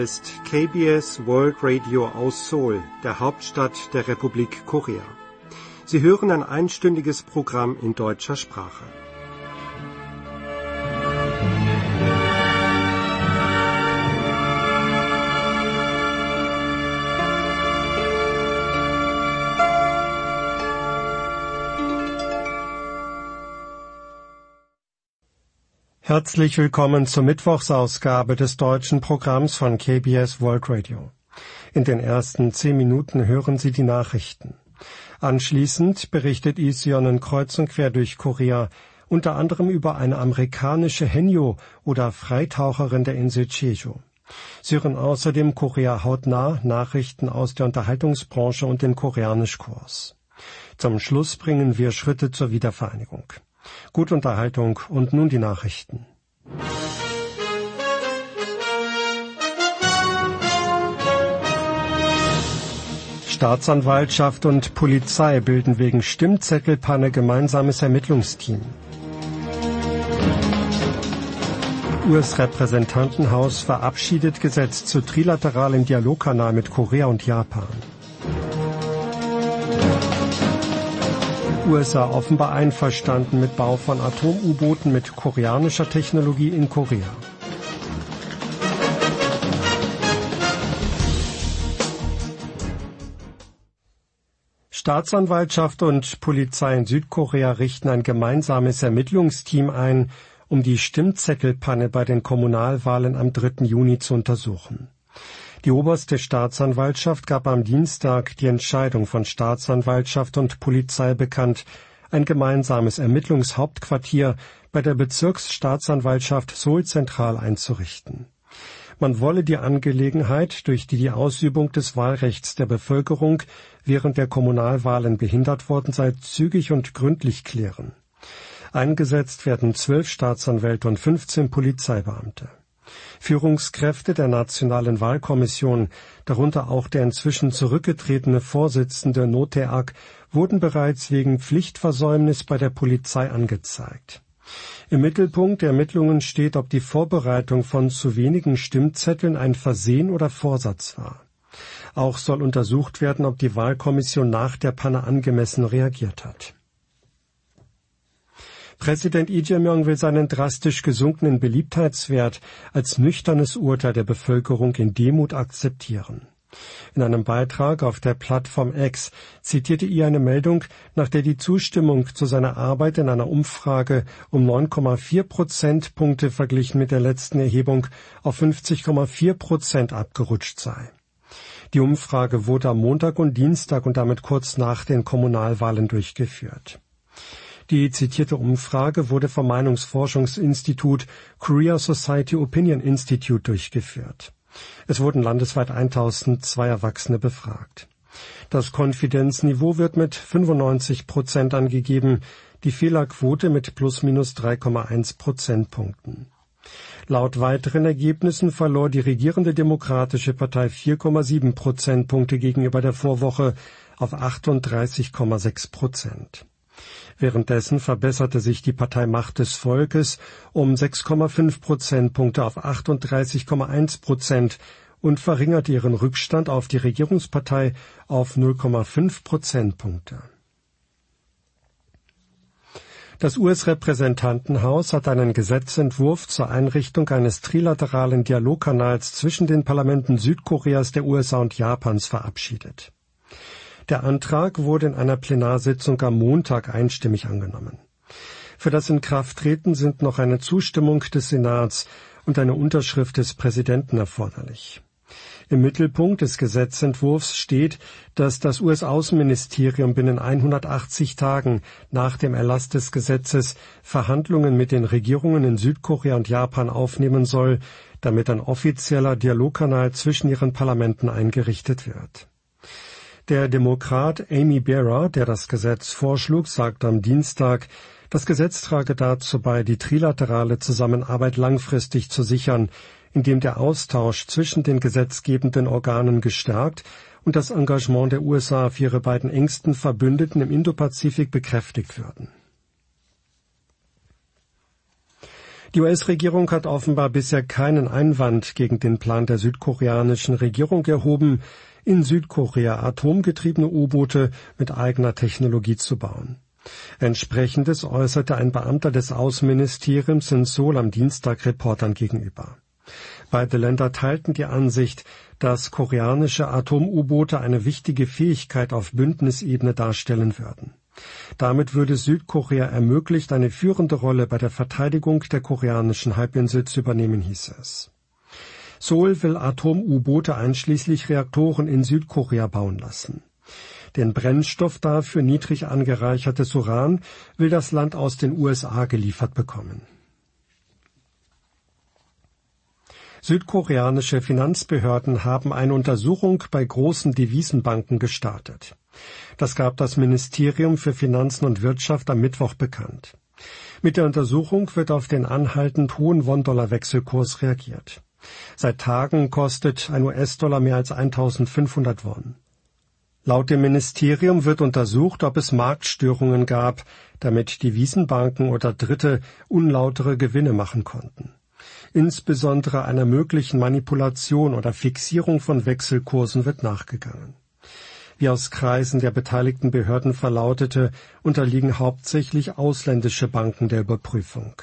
ist KBS World Radio aus Seoul, der Hauptstadt der Republik Korea. Sie hören ein einstündiges Programm in deutscher Sprache. Herzlich willkommen zur Mittwochsausgabe des deutschen Programms von KBS World Radio. In den ersten 10 Minuten hören Sie die Nachrichten. Anschließend berichtet Lee Seon-eun kreuz und quer durch Korea, unter anderem über eine amerikanische Haenyeo oder Freitaucherin der Insel Jeju. Sie hören außerdem Korea hautnah, Nachrichten aus der Unterhaltungsbranche und den Koreanischkurs. Zum Schluss bringen wir Schritte zur Wiedervereinigung. Gute Unterhaltung und nun die Nachrichten. Staatsanwaltschaft und Polizei bilden wegen Stimmzettelpanne gemeinsames Ermittlungsteam. US-Repräsentantenhaus verabschiedet Gesetz zu trilateralem Dialogkanal mit Korea und Japan. USA offenbar einverstanden mit Bau von Atom-U-Booten mit koreanischer Technologie in Korea. Staatsanwaltschaft und Polizei in Südkorea richten ein gemeinsames Ermittlungsteam ein, um die Stimmzettelpanne bei den Kommunalwahlen am 3. Juni zu untersuchen. Die oberste Staatsanwaltschaft gab am Dienstag die Entscheidung von Staatsanwaltschaft und Polizei bekannt, ein gemeinsames Ermittlungshauptquartier bei der Bezirksstaatsanwaltschaft Seoul Zentral einzurichten. Man wolle die Angelegenheit, durch die Ausübung des Wahlrechts der Bevölkerung während der Kommunalwahlen behindert worden sei, zügig und gründlich klären. Eingesetzt werden 12 Staatsanwälte und 15 Polizeibeamte. Führungskräfte der Nationalen Wahlkommission, darunter auch der inzwischen zurückgetretene Vorsitzende Noh Tae-ak, wurden bereits wegen Pflichtversäumnis bei der Polizei angezeigt. Im Mittelpunkt der Ermittlungen steht, ob die Vorbereitung von zu wenigen Stimmzetteln ein Versehen oder Vorsatz war. Auch soll untersucht werden, ob die Wahlkommission nach der Panne angemessen reagiert hat. Präsident Lee Jae-myung will seinen drastisch gesunkenen Beliebtheitswert als nüchternes Urteil der Bevölkerung in Demut akzeptieren. In einem Beitrag auf der Plattform X zitierte Lee eine Meldung, nach der die Zustimmung zu seiner Arbeit in einer Umfrage um 9,4 Prozentpunkte verglichen mit der letzten Erhebung auf 50,4% abgerutscht sei. Die Umfrage wurde am Montag und Dienstag und damit kurz nach den Kommunalwahlen durchgeführt. Die zitierte Umfrage wurde vom Meinungsforschungsinstitut Korea Society Opinion Institute durchgeführt. Es wurden landesweit 1002 Erwachsene befragt. Das Konfidenzniveau wird mit 95% angegeben, die Fehlerquote mit +/- 3,1 Prozentpunkten. Laut weiteren Ergebnissen verlor die regierende Demokratische Partei 4,7 Prozentpunkte gegenüber der Vorwoche auf 38,6%. Währenddessen verbesserte sich die Partei Macht des Volkes um 6,5 Prozentpunkte auf 38,1% und verringerte ihren Rückstand auf die Regierungspartei auf 0,5 Prozentpunkte. Das US-Repräsentantenhaus hat einen Gesetzentwurf zur Einrichtung eines trilateralen Dialogkanals zwischen den Parlamenten Südkoreas, der USA und Japans verabschiedet. Der Antrag wurde in einer Plenarsitzung am Montag einstimmig angenommen. Für das Inkrafttreten sind noch eine Zustimmung des Senats und eine Unterschrift des Präsidenten erforderlich. Im Mittelpunkt des Gesetzentwurfs steht, dass das US-Außenministerium binnen 180 Tagen nach dem Erlass des Gesetzes Verhandlungen mit den Regierungen in Südkorea und Japan aufnehmen soll, damit ein offizieller Dialogkanal zwischen ihren Parlamenten eingerichtet wird. Der Demokrat Amy Bera, der das Gesetz vorschlug, sagte am Dienstag, das Gesetz trage dazu bei, die trilaterale Zusammenarbeit langfristig zu sichern, indem der Austausch zwischen den gesetzgebenden Organen gestärkt und das Engagement der USA für ihre beiden engsten Verbündeten im Indopazifik bekräftigt würden. Die US-Regierung hat offenbar bisher keinen Einwand gegen den Plan der südkoreanischen Regierung erhoben, in Südkorea atomgetriebene U-Boote mit eigener Technologie zu bauen. Entsprechendes äußerte ein Beamter des Außenministeriums in Seoul am Dienstag Reportern gegenüber. Beide Länder teilten die Ansicht, dass koreanische Atom-U-Boote eine wichtige Fähigkeit auf Bündnisebene darstellen würden. Damit würde Südkorea ermöglicht, eine führende Rolle bei der Verteidigung der koreanischen Halbinsel zu übernehmen, hieß es. Seoul will Atom-U-Boote einschließlich Reaktoren in Südkorea bauen lassen. Den Brennstoff dafür, niedrig angereichertes Uran, will das Land aus den USA geliefert bekommen. Südkoreanische Finanzbehörden haben eine Untersuchung bei großen Devisenbanken gestartet. Das gab das Ministerium für Finanzen und Wirtschaft am Mittwoch bekannt. Mit der Untersuchung wird auf den anhaltend hohen Won-Dollar-Wechselkurs reagiert. Seit Tagen kostet ein US-Dollar mehr als 1.500 Won. Laut dem Ministerium wird untersucht, ob es Marktstörungen gab, damit Devisenbanken oder Dritte unlautere Gewinne machen konnten. Insbesondere einer möglichen Manipulation oder Fixierung von Wechselkursen wird nachgegangen. Wie aus Kreisen der beteiligten Behörden verlautete, unterliegen hauptsächlich ausländische Banken der Überprüfung.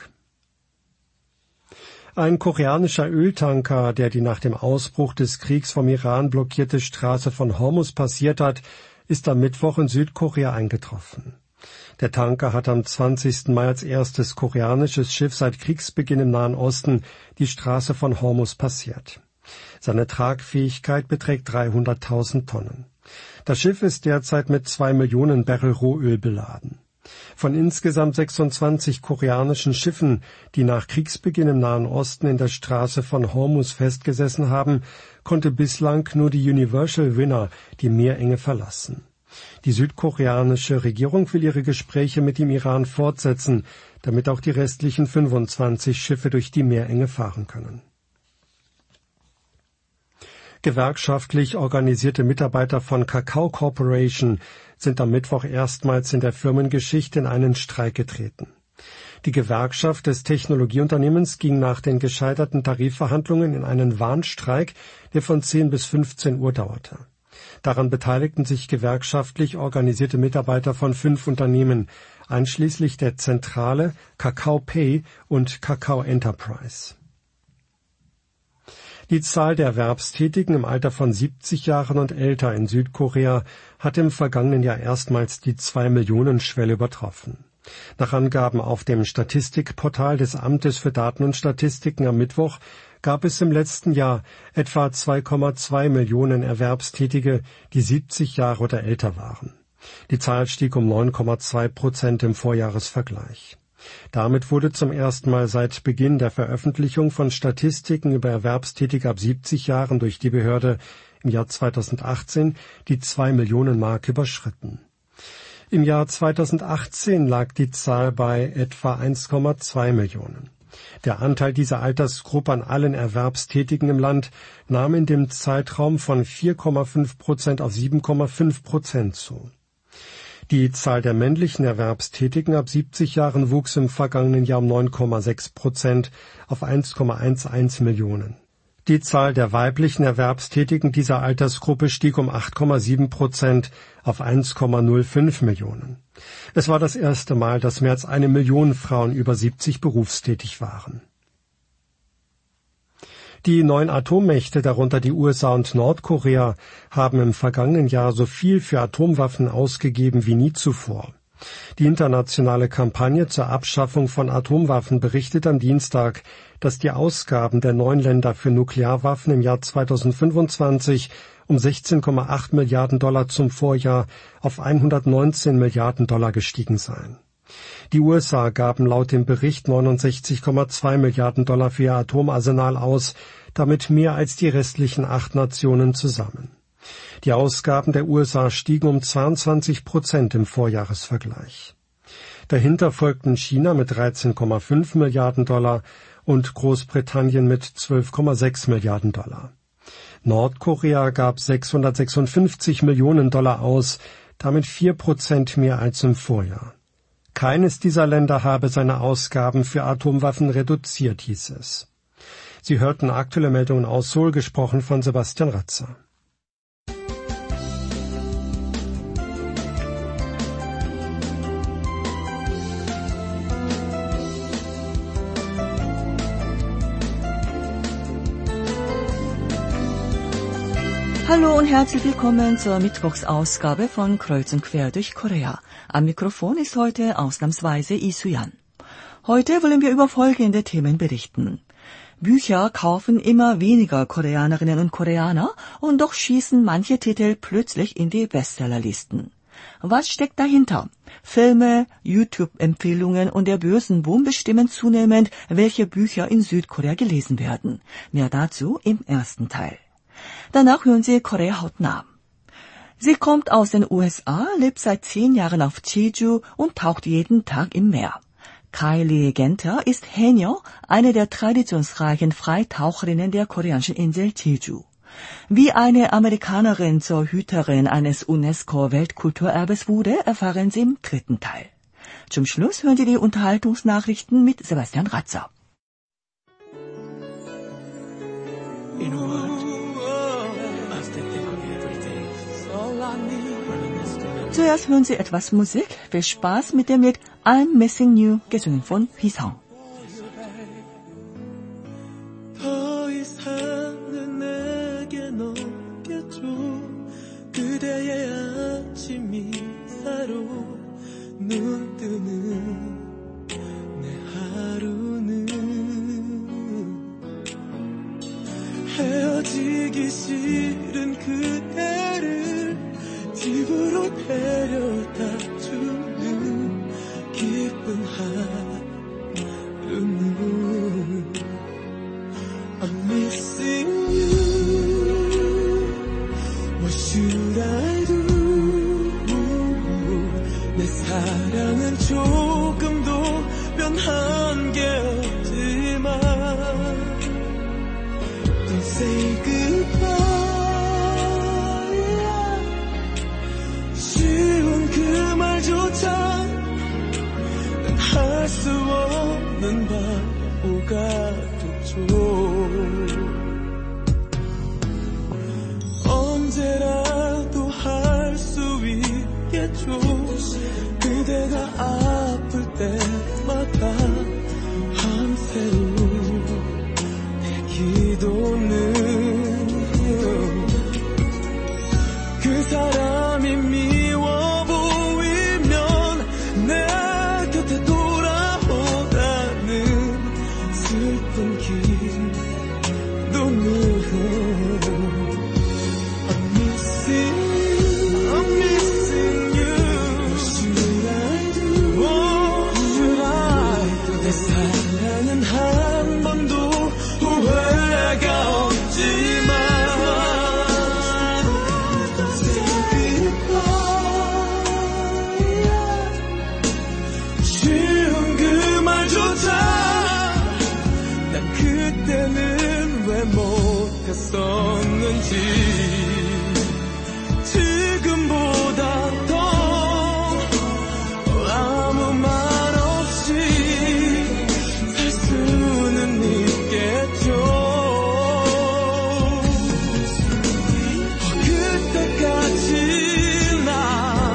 Ein koreanischer Öltanker, der die nach dem Ausbruch des Kriegs vom Iran blockierte Straße von Hormuz passiert hat, ist am Mittwoch in Südkorea eingetroffen. Der Tanker hat am 20. Mai als erstes koreanisches Schiff seit Kriegsbeginn im Nahen Osten die Straße von Hormuz passiert. Seine Tragfähigkeit beträgt 300.000 Tonnen. Das Schiff ist derzeit mit 2 Millionen Barrel Rohöl beladen. Von insgesamt 26 koreanischen Schiffen, die nach Kriegsbeginn im Nahen Osten in der Straße von Hormuz festgesessen haben, konnte bislang nur die Universal Winner die Meerenge verlassen. Die südkoreanische Regierung will ihre Gespräche mit dem Iran fortsetzen, damit auch die restlichen 25 Schiffe durch die Meerenge fahren können. Gewerkschaftlich organisierte Mitarbeiter von Kakao Corporation sind am Mittwoch erstmals in der Firmengeschichte in einen Streik getreten. Die Gewerkschaft des Technologieunternehmens ging nach den gescheiterten Tarifverhandlungen in einen Warnstreik, der von 10 bis 15 Uhr dauerte. Daran beteiligten sich gewerkschaftlich organisierte Mitarbeiter von 5 Unternehmen, einschließlich der Zentrale, Kakao Pay und Kakao Enterprise. Die Zahl der Erwerbstätigen im Alter von 70 Jahren und älter in Südkorea hat im vergangenen Jahr erstmals die 2-Millionen-Schwelle übertroffen. Nach Angaben auf dem Statistikportal des Amtes für Daten und Statistiken am Mittwoch gab es im letzten Jahr etwa 2,2 Millionen Erwerbstätige, die 70 Jahre oder älter waren. Die Zahl stieg um 9,2% im Vorjahresvergleich. Damit wurde zum ersten Mal seit Beginn der Veröffentlichung von Statistiken über Erwerbstätige ab 70 Jahren durch die Behörde im Jahr 2018 die 2-Millionen-Marke überschritten. Im Jahr 2018 lag die Zahl bei etwa 1,2 Millionen. Der Anteil dieser Altersgruppe an allen Erwerbstätigen im Land nahm in dem Zeitraum von 4,5% auf 7,5% zu. Die Zahl der männlichen Erwerbstätigen ab 70 Jahren wuchs im vergangenen Jahr um 9,6% auf 1,11 Millionen. Die Zahl der weiblichen Erwerbstätigen dieser Altersgruppe stieg um 8,7% auf 1,05 Millionen. Es war das erste Mal, dass mehr als 1 Million Frauen über 70 berufstätig waren. Die 9 Atommächte, darunter die USA und Nordkorea, haben im vergangenen Jahr so viel für Atomwaffen ausgegeben wie nie zuvor. Die internationale Kampagne zur Abschaffung von Atomwaffen berichtet am Dienstag, dass die Ausgaben der 9 Länder für Nuklearwaffen im Jahr 2025 um 16,8 Milliarden Dollar zum Vorjahr auf 119 Milliarden Dollar gestiegen seien. Die USA gaben laut dem Bericht 69,2 Milliarden Dollar für ihr Atomarsenal aus, damit mehr als die restlichen 8 Nationen zusammen. Die Ausgaben der USA stiegen um 22% im Vorjahresvergleich. Dahinter folgten China mit 13,5 Milliarden Dollar und Großbritannien mit 12,6 Milliarden Dollar. Nordkorea gab 656 Millionen Dollar aus, damit 4% mehr als im Vorjahr. keines dieser Länder habe seine Ausgaben für Atomwaffen reduziert, hieß es. Sie hörten aktuelle Meldungen aus Seoul, gesprochen von Sebastian Ratzer. Hallo und herzlich willkommen zur Mittwochsausgabe von Kreuz und Quer durch Korea. Am Mikrofon ist heute ausnahmsweise Lee Su-yan. Heute wollen wir über folgende Themen berichten. Bücher kaufen immer weniger Koreanerinnen und Koreaner und doch schießen manche Titel plötzlich in die Bestsellerlisten. Was steckt dahinter? Filme, YouTube-Empfehlungen und der Börsenboom bestimmen zunehmend, welche Bücher in Südkorea gelesen werden. Mehr dazu im ersten Teil. Danach hören Sie Korea hautnah. Sie kommt aus den USA, lebt seit 10 Jahren auf Jeju und taucht jeden Tag im Meer. Kylie Genter ist Haenyeo, eine der traditionsreichen Freitaucherinnen der koreanischen Insel Jeju. Wie eine Amerikanerin zur Hüterin eines UNESCO-Weltkulturerbes wurde, erfahren Sie im dritten Teil. Zum Schluss hören Sie die Unterhaltungsnachrichten mit Sebastian Ratzer. Zuerst hören Sie etwas Musik. Viel Spaß mit dem Lied I'm Missing You, gesungen von 휘성. 더 이상은 내겐 없겠죠. 그대의 아침 이사로 눈 뜨는 내 하루는 헤어지기 싫은 그대를 집으로 데려다 주는 기쁜 하루는 I'm missing you. What should I do? 내 사랑은 조금도 변한 게 없지만 Don't say goodbye. 그 말조차 난 할 수 없는 바보가 됐죠. 언제라도 할 수 있겠죠. 그대가 아플 때마다 밤새로 내 기도는 그 사람이 미워 했었는지 지금보다 더 아무 말 없이 살 수는 있겠죠. 그때까지 나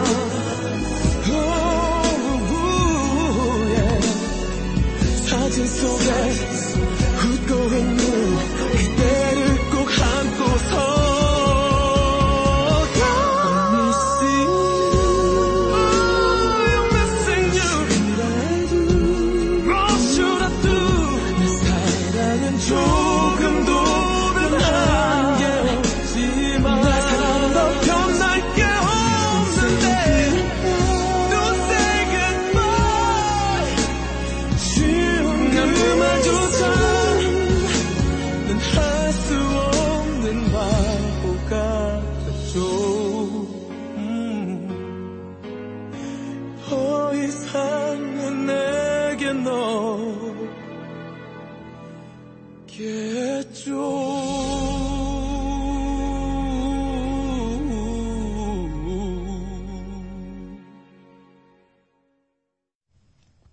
사진 속에 웃고 있는 그대를 꼭 안고서 조금도 변한 게 없지만 내 사랑은 더 변할 게 없는데 Don't say goodbye 쉬운 그 말조차 난 할 수 없는 바보가 됐죠. 더 이상은 내게 너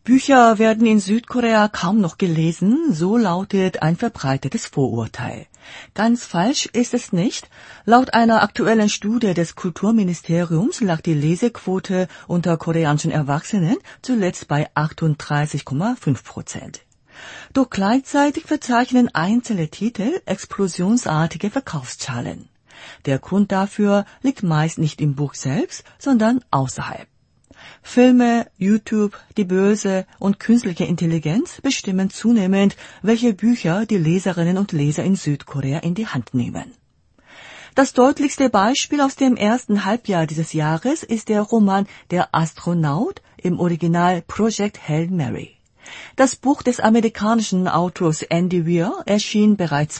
Bücher werden in Südkorea kaum noch gelesen, so lautet ein verbreitetes Vorurteil. Ganz falsch ist es nicht. Laut einer aktuellen Studie des Kulturministeriums lag die Lesequote unter koreanischen Erwachsenen zuletzt bei 38,5%. Doch gleichzeitig verzeichnen einzelne Titel explosionsartige Verkaufszahlen. Der Grund dafür liegt meist nicht im Buch selbst, sondern außerhalb. Filme, YouTube, die Börse und künstliche Intelligenz bestimmen zunehmend, welche Bücher die Leserinnen und Leser in Südkorea in die Hand nehmen. Das deutlichste Beispiel aus dem ersten Halbjahr dieses Jahres ist der Roman Der Astronaut, im Original Project Hail Mary. Das Buch des amerikanischen Autors Andy Weir erschien bereits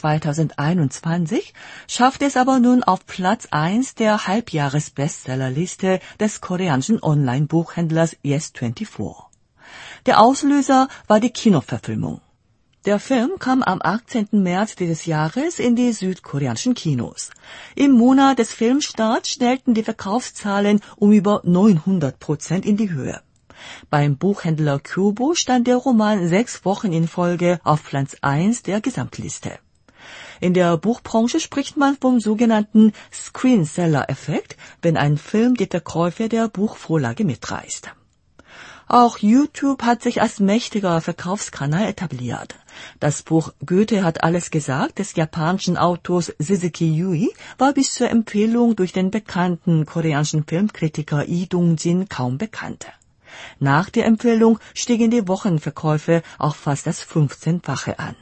2021, schaffte es aber nun auf Platz 1 der Halbjahres-Bestsellerliste des koreanischen Online-Buchhändlers Yes24. Der Auslöser war die Kinoverfilmung. Der Film kam am 18. März dieses Jahres in die südkoreanischen Kinos. Im Monat des Filmstarts schnellten die Verkaufszahlen um über 900% in die Höhe. Beim Buchhändler Kyobo stand der Roman 6 Wochen in Folge auf Platz 1 der Gesamtliste. In der Buchbranche spricht man vom sogenannten Screenseller-Effekt, wenn ein Film die Verkäufe der Buchvorlage mitreißt. Auch YouTube hat sich als mächtiger Verkaufskanal etabliert. Das Buch Goethe hat alles gesagt des japanischen Autors Suzuki Yui war bis zur Empfehlung durch den bekannten koreanischen Filmkritiker Lee Dong-jin kaum bekannt. Nach der Empfehlung stiegen die Wochenverkäufe auf fast das 15-fache an.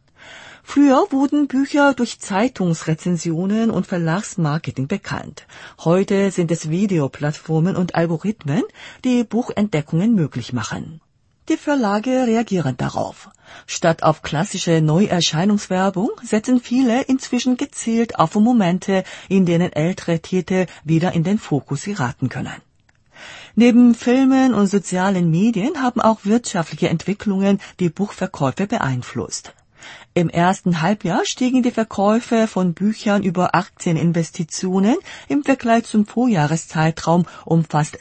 Früher wurden Bücher durch Zeitungsrezensionen und Verlagsmarketing bekannt. Heute sind es Videoplattformen und Algorithmen, die Buchentdeckungen möglich machen. Die Verlage reagieren darauf. Statt auf klassische Neuerscheinungswerbung setzen viele inzwischen gezielt auf Momente, in denen ältere Titel wieder in den Fokus geraten können. Neben Filmen und sozialen Medien haben auch wirtschaftliche Entwicklungen die Buchverkäufe beeinflusst. Im ersten Halbjahr stiegen die Verkäufe von Büchern über Aktieninvestitionen im Vergleich zum Vorjahreszeitraum um fast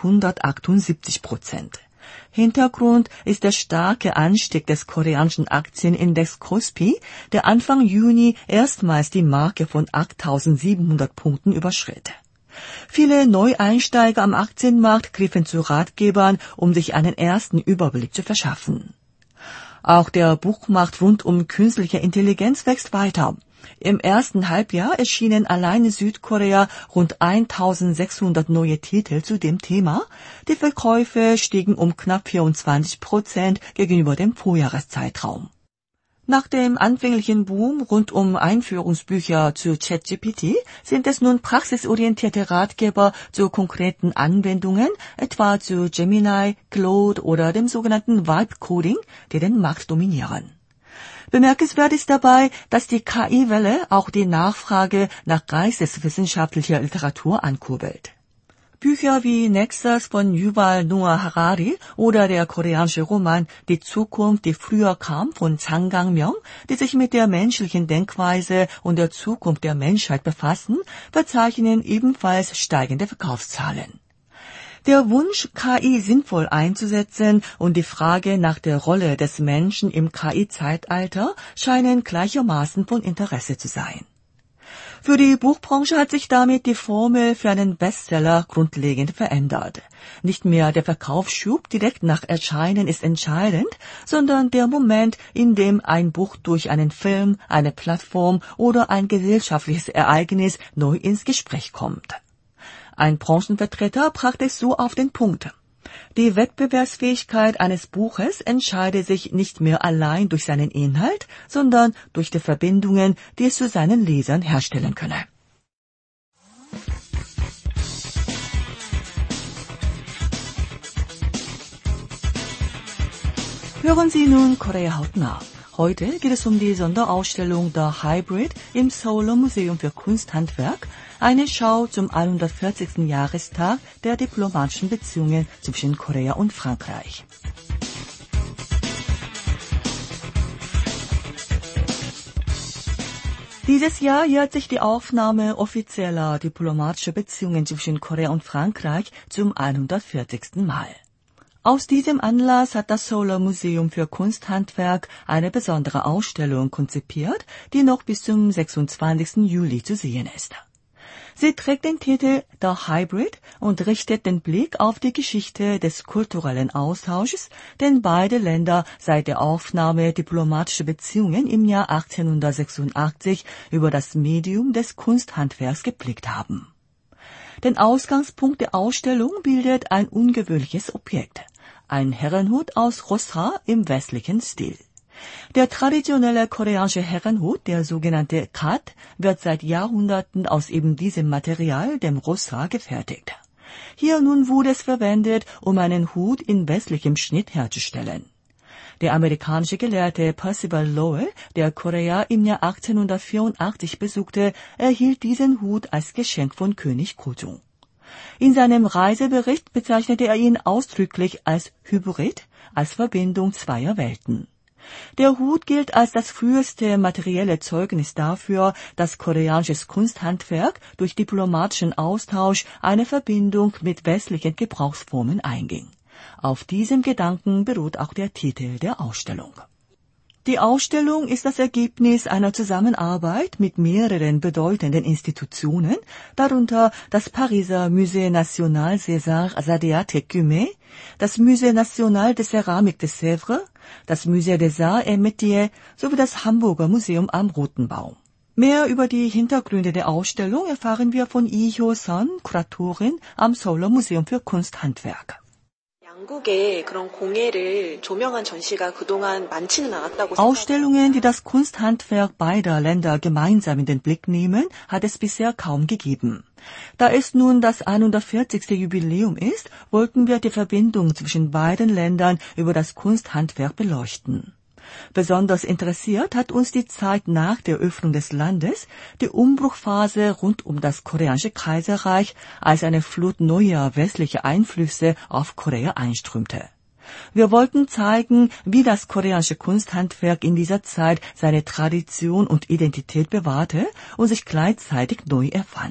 278%. Hintergrund ist der starke Anstieg des koreanischen Aktienindex Kospi, der Anfang Juni erstmals die Marke von 8.700 Punkten überschritt. Viele Neueinsteiger am Aktienmarkt griffen zu Ratgebern, um sich einen ersten Überblick zu verschaffen. Auch der Buchmarkt rund um künstliche Intelligenz wächst weiter. Im ersten Halbjahr erschienen allein in Südkorea rund 1.600 neue Titel zu dem Thema. Die Verkäufe stiegen um knapp 24% gegenüber dem Vorjahreszeitraum. Nach dem anfänglichen Boom rund um Einführungsbücher zu ChatGPT sind es nun praxisorientierte Ratgeber zu konkreten Anwendungen, etwa zu Gemini, Claude oder dem sogenannten Vibe-Coding, die den Markt dominieren. Bemerkenswert ist dabei, dass die KI-Welle auch die Nachfrage nach geisteswissenschaftlicher Literatur ankurbelt. Bücher wie Nexus von Yuval Noah Harari oder der koreanische Roman Die Zukunft, die früher kam von Jang Gang-myung, die sich mit der menschlichen Denkweise und der Zukunft der Menschheit befassen, verzeichnen ebenfalls steigende Verkaufszahlen. Der Wunsch, KI sinnvoll einzusetzen und die Frage nach der Rolle des Menschen im KI-Zeitalter scheinen gleichermaßen von Interesse zu sein. Für die Buchbranche hat sich damit die Formel für einen Bestseller grundlegend verändert. Nicht mehr der Verkaufsschub direkt nach Erscheinen ist entscheidend, sondern der Moment, in dem ein Buch durch einen Film, eine Plattform oder ein gesellschaftliches Ereignis neu ins Gespräch kommt. Ein Branchenvertreter brachte es so auf den Punkt. Die Wettbewerbsfähigkeit eines Buches entscheidet sich nicht mehr allein durch seinen Inhalt, sondern durch die Verbindungen, die es zu seinen Lesern herstellen könne. Hören Sie nun Korea hautnah. Heute geht es um die Sonderausstellung The Hybrid im Seouler Museum für Kunsthandwerk, eine Schau zum 140. Jahrestag der diplomatischen Beziehungen zwischen Korea und Frankreich. Dieses Jahr jährt sich die Aufnahme offizieller diplomatischer Beziehungen zwischen Korea und Frankreich zum 140. Mal. Aus diesem Anlass hat das Seouler Museum für Kunsthandwerk eine besondere Ausstellung konzipiert, die noch bis zum 26. Juli zu sehen ist. Sie trägt den Titel The Hybrid und richtet den Blick auf die Geschichte des kulturellen Austausches, den beide Länder seit der Aufnahme diplomatischer Beziehungen im Jahr 1886 über das Medium des Kunsthandwerks geblickt haben. Den Ausgangspunkt der Ausstellung bildet ein ungewöhnliches Objekt, ein Herrenhut aus Rossa im westlichen Stil. Der traditionelle koreanische Herrenhut, der sogenannte gat, wird seit Jahrhunderten aus eben diesem Material, dem Rossa, gefertigt. Hier nun wurde es verwendet, um einen Hut in westlichem Schnitt herzustellen. Der amerikanische Gelehrte Percival Lowell, der Korea im Jahr 1884 besuchte, erhielt diesen Hut als Geschenk von König Kojong. In seinem Reisebericht bezeichnete er ihn ausdrücklich als Hybrid, als Verbindung zweier Welten. Der Hut gilt als das früheste materielle Zeugnis dafür, dass koreanisches Kunsthandwerk durch diplomatischen Austausch eine Verbindung mit westlichen Gebrauchsformen einging. Auf diesem Gedanken beruht auch der Titel der Ausstellung. Die Ausstellung ist das Ergebnis einer Zusammenarbeit mit mehreren bedeutenden Institutionen, darunter das Pariser Musée National César Sadeat-Tecume, das Musée National de Céramique de Sèvres, das Musée des Arts et Métiers sowie das Hamburger Museum am Roten Baum. Mehr über die Hintergründe der Ausstellung erfahren wir von Lee Hyo-sun, Kuratorin am Seouler Museum für Kunsthandwerk. Ausstellungen, die das Kunsthandwerk beider Länder gemeinsam in den Blick nehmen, hat es bisher kaum gegeben. Da es nun das 140. Jubiläum ist, wollten wir die Verbindung zwischen beiden Ländern über das Kunsthandwerk beleuchten. Besonders interessiert hat uns die Zeit nach der Öffnung des Landes, die Umbruchphase rund um das koreanische Kaiserreich, als eine Flut neuer westlicher Einflüsse auf Korea einströmte. Wir wollten zeigen, wie das koreanische Kunsthandwerk in dieser Zeit seine Tradition und Identität bewahrte und sich gleichzeitig neu erfand.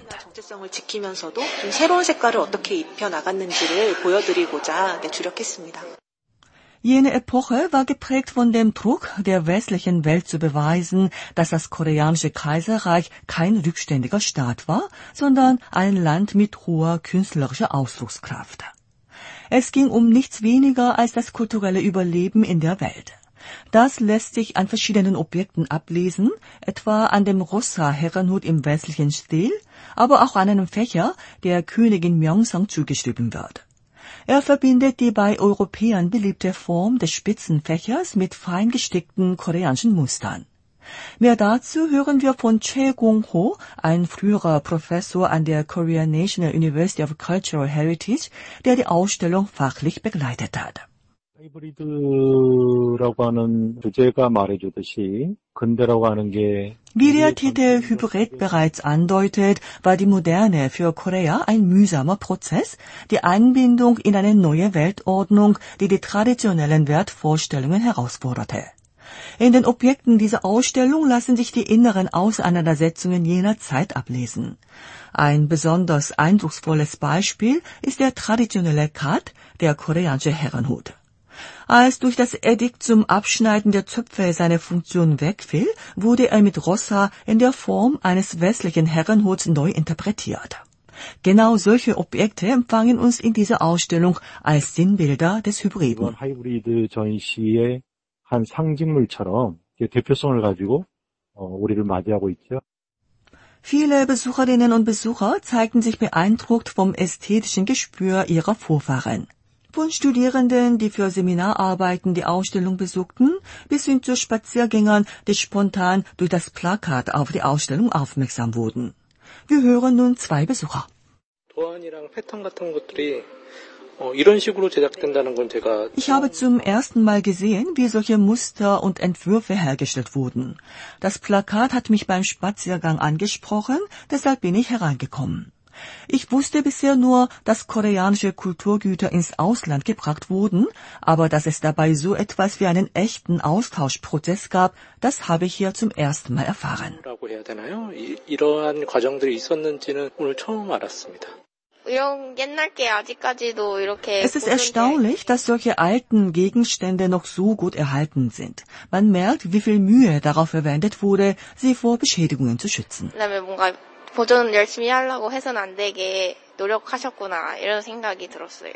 Jene Epoche war geprägt von dem Druck, der westlichen Welt zu beweisen, dass das koreanische Kaiserreich kein rückständiger Staat war, sondern ein Land mit hoher künstlerischer Ausdruckskraft. Es ging um nichts weniger als das kulturelle Überleben in der Welt. Das lässt sich an verschiedenen Objekten ablesen, etwa an dem Rossa-Herrenhut im westlichen Stil, aber auch an einem Fächer, der Königin Myeongsang zugeschrieben wird. Er verbindet die bei Europäern beliebte Form des Spitzenfächers mit fein gestickten koreanischen Mustern. Mehr dazu hören wir von Choi Kong-ho, ein früherer Professor an der Korea National University of Cultural Heritage, der die Ausstellung fachlich begleitet hat. Wie der Titel Hybrid bereits andeutet, war die Moderne für Korea ein mühsamer Prozess, die Einbindung in eine neue Weltordnung, die die traditionellen Wertvorstellungen herausforderte. In den Objekten dieser Ausstellung lassen sich die inneren Auseinandersetzungen jener Zeit ablesen. Ein besonders eindrucksvolles Beispiel ist der traditionelle gat, der koreanische Herrenhut. Als durch das Edikt zum Abschneiden der Zöpfe seine Funktion wegfiel, wurde er mit Rossa in der Form eines westlichen Herrenhuts neu interpretiert. Genau solche Objekte empfangen uns in dieser Ausstellung als Sinnbilder des Hybriden. 한 상징물처럼 대표성을 가지고 우리를 맞이하고 있죠. Viele Besucherinnen und Besucher zeigten sich beeindruckt vom ästhetischen Gespür ihrer Vorfahren. Von Studierenden, die für Seminararbeiten die Ausstellung besuchten, bis hin zu Spaziergängern, die spontan durch das Plakat auf die Ausstellung aufmerksam wurden. Wir hören nun zwei Besucher. 도안이랑 패턴 같은 것들이 이런 식으로 제작된다는 건 제가 Ich habe zum ersten Mal gesehen, wie solche Muster und Entwürfe hergestellt wurden. Das Plakat hat mich beim Spaziergang angesprochen, deshalb bin ich hereingekommen. Ich wusste bisher nur, dass koreanische Kulturgüter ins Ausland gebracht wurden, aber dass es dabei so etwas wie einen echten Austauschprozess gab, das habe ich hier zum ersten Mal erfahren. 라고 해야 되나요? 이러한 과정들이 있었는지는 오늘 처음 알았습니다. Es ist erstaunlich, dass solche alten Gegenstände noch so gut erhalten sind. Man merkt, wie viel Mühe darauf verwendet wurde, sie vor Beschädigungen zu schützen. 보존 열심히 하려고 해서는 안 되게 노력하셨구나 이런 생각이 들었어요.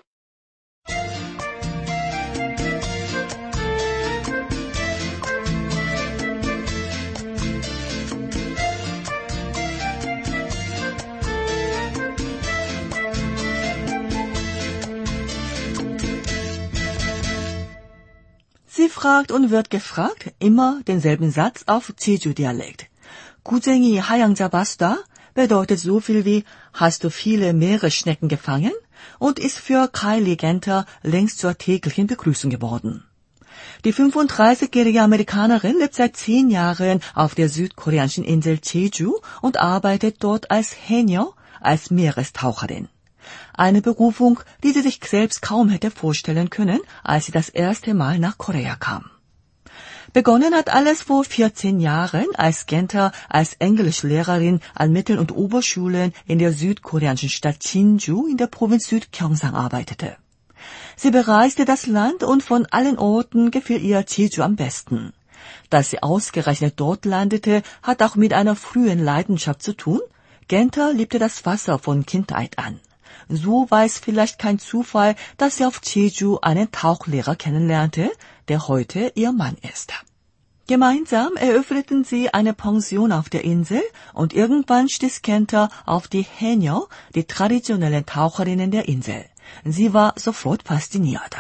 Sie fragt und wird gefragt, immer denselben Satz auf Jeju-Dialekt. 구쟁이 하양 잡았다 bedeutet so viel wie hast du viele Meeresschnecken gefangen und ist für Kylie Genter längst zur täglichen Begrüßung geworden. Die 35-jährige Amerikanerin lebt seit 10 Jahren auf der südkoreanischen Insel Jeju und arbeitet dort als 해녀, als Meerestaucherin. Eine Berufung, die sie sich selbst kaum hätte vorstellen können, als sie das erste Mal nach Korea kam. Begonnen hat alles vor 14 Jahren, als Genter als Englischlehrerin an Mittel- und Oberschulen in der südkoreanischen Stadt Jinju in der Provinz Südgyeongsang arbeitete. Sie bereiste das Land und von allen Orten gefiel ihr Jeju am besten. Dass sie ausgerechnet dort landete, hat auch mit einer frühen Leidenschaft zu tun. Genter liebte das Wasser von Kindheit an. So war es vielleicht kein Zufall, dass sie auf Jeju einen Tauchlehrer kennenlernte, der heute ihr Mann ist. Gemeinsam eröffneten sie eine Pension auf der Insel und irgendwann stieß Genter auf die 해녀, die traditionellen Taucherinnen der Insel. Sie war sofort fasziniert.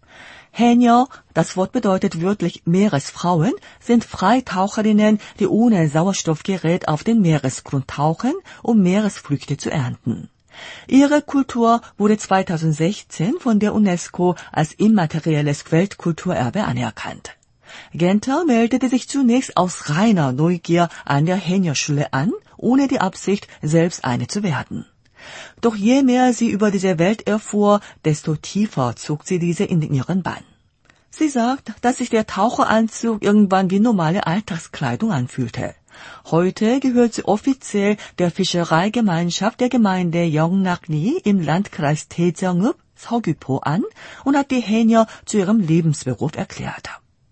해녀, das Wort bedeutet wörtlich Meeresfrauen, sind Freitaucherinnen, die ohne Sauerstoffgerät auf den Meeresgrund tauchen, um Meeresfrüchte zu ernten. Ihre Kultur wurde 2016 von der UNESCO als immaterielles Weltkulturerbe anerkannt. Genter meldete sich zunächst aus reiner Neugier an der 해녀schule an, ohne die Absicht, selbst eine zu werden. Doch je mehr sie über diese Welt erfuhr, desto tiefer zog sie diese in ihren Bann. Sie sagt, dass sich der Taucheranzug irgendwann wie normale Alltagskleidung anfühlte. Heute gehört sie offiziell der Fischereigemeinschaft der Gemeinde Yeongnakri im Landkreis Taejongeup, Seogwipo an und hat die 해녀 zu ihrem Lebensberuf erklärt.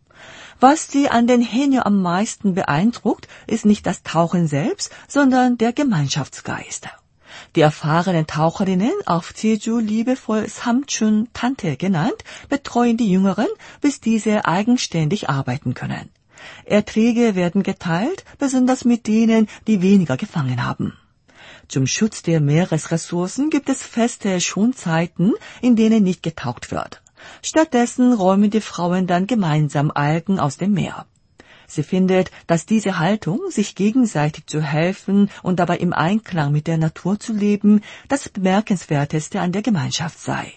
Was sie an den 해녀 am meisten beeindruckt, ist nicht das Tauchen selbst, sondern der Gemeinschaftsgeist. Die erfahrenen Taucherinnen, auf Jeju liebevoll 삼촌, Tante genannt, betreuen die Jüngeren, bis diese eigenständig arbeiten können. Erträge werden geteilt, besonders mit denen, die weniger gefangen haben. Zum Schutz der Meeresressourcen gibt es feste Schonzeiten, in denen nicht getaucht wird. Stattdessen räumen die Frauen dann gemeinsam Algen aus dem Meer. Sie findet, dass diese Haltung, sich gegenseitig zu helfen und dabei im Einklang mit der Natur zu leben, das Bemerkenswerteste an der Gemeinschaft sei.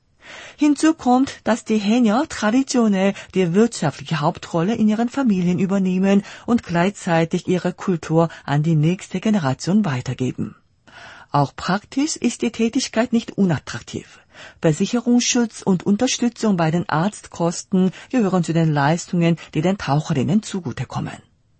Hinzu kommt, dass die 해녀 traditionell die wirtschaftliche Hauptrolle in ihren Familien übernehmen und gleichzeitig ihre Kultur an die nächste Generation weitergeben. Auch praktisch ist die Tätigkeit nicht unattraktiv. Versicherungsschutz und Unterstützung bei den Arztkosten gehören zu den Leistungen, die den Taucherinnen zugutekommen.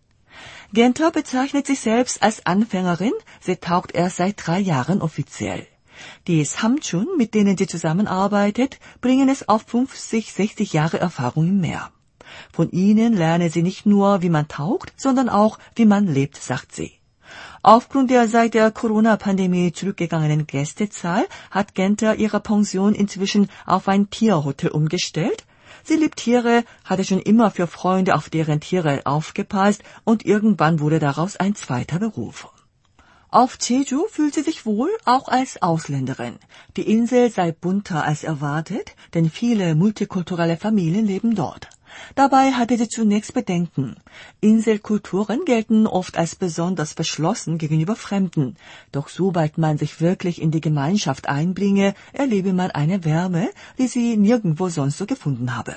Genter bezeichnet sich selbst als Anfängerin, sie taucht erst seit 3 Jahren offiziell. Die 삼촌, mit denen sie zusammenarbeitet, bringen es auf 50, 60 Jahre Erfahrung im Meer. Von ihnen lerne sie nicht nur, wie man taucht, sondern auch, wie man lebt, sagt sie. Aufgrund der seit der Corona-Pandemie zurückgegangenen Gästezahl hat Genter ihre Pension inzwischen auf ein Tierhotel umgestellt. Sie liebt Tiere, hatte schon immer für Freunde auf deren Tiere aufgepasst und irgendwann wurde daraus ein zweiter Beruf. Auf Jeju fühlt sie sich wohl, auch als Ausländerin. Die Insel sei bunter als erwartet, denn viele multikulturelle Familien leben dort. Dabei hatte sie zunächst Bedenken. Inselkulturen gelten oft als besonders verschlossen gegenüber Fremden. Doch sobald man sich wirklich in die Gemeinschaft einbringe, erlebe man eine Wärme, die sie nirgendwo sonst so gefunden habe.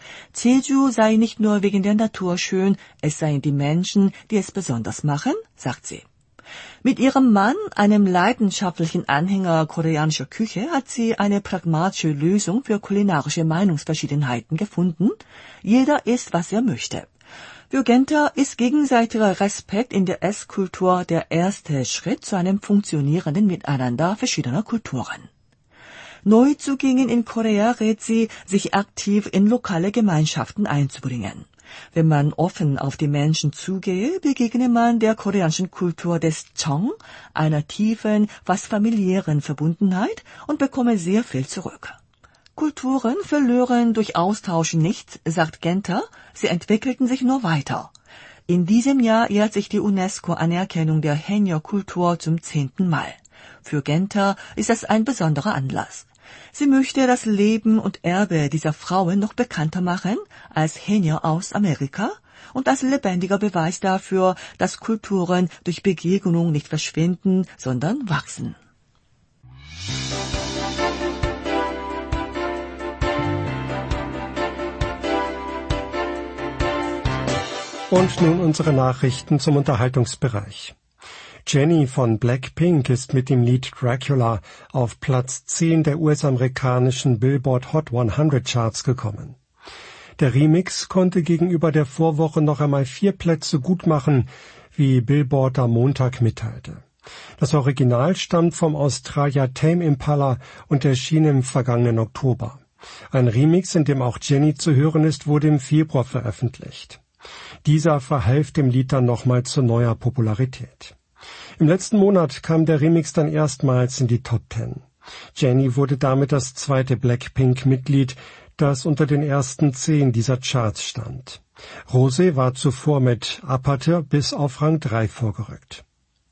Jeju sei nicht nur wegen der Natur schön, es seien die Menschen, die es besonders machen, sagt sie. Mit ihrem Mann, einem leidenschaftlichen Anhänger koreanischer Küche, hat sie eine pragmatische Lösung für kulinarische Meinungsverschiedenheiten gefunden. Jeder isst, was er möchte. Für Genter ist gegenseitiger Respekt in der Esskultur der erste Schritt zu einem funktionierenden Miteinander verschiedener Kulturen. Neuzugängen in Korea rät sie, sich aktiv in lokale Gemeinschaften einzubringen. Wenn man offen auf die Menschen zugehe, begegne man der koreanischen Kultur des Chong, einer tiefen, fast familiären Verbundenheit und bekomme sehr viel zurück. Kulturen verlören durch Austausch nichts, sagt Genter, sie entwickelten sich nur weiter. In diesem Jahr jährt sich die UNESCO-Anerkennung der Haenyeo-Kultur zum 10. Mal. Für Genter ist das ein besonderer Anlass. Sie möchte das Leben und Erbe dieser Frauen noch bekannter machen als Haenyeo aus Amerika und als lebendiger Beweis dafür, dass Kulturen durch Begegnung nicht verschwinden, sondern wachsen. Und nun unsere Nachrichten zum Unterhaltungsbereich. Jennie von Blackpink ist mit dem Lied Dracula auf Platz 10 der US-amerikanischen Billboard Hot 100 Charts gekommen. Der Remix konnte gegenüber der Vorwoche noch einmal 4 Plätze gut machen, wie Billboard am Montag mitteilte. Das Original stammt vom Australier Tame Impala und erschien im vergangenen Oktober. Ein Remix, in dem auch Jennie zu hören ist, wurde im Februar veröffentlicht. Dieser verhalf dem Lied dann nochmal zu neuer Popularität. Im letzten Monat kam der Remix dann erstmals in die Top 10. Jennie wurde damit das zweite Blackpink-Mitglied, das unter den ersten 10 dieser Charts stand. Rosé war zuvor mit Apathy bis auf Rang 3 vorgerückt.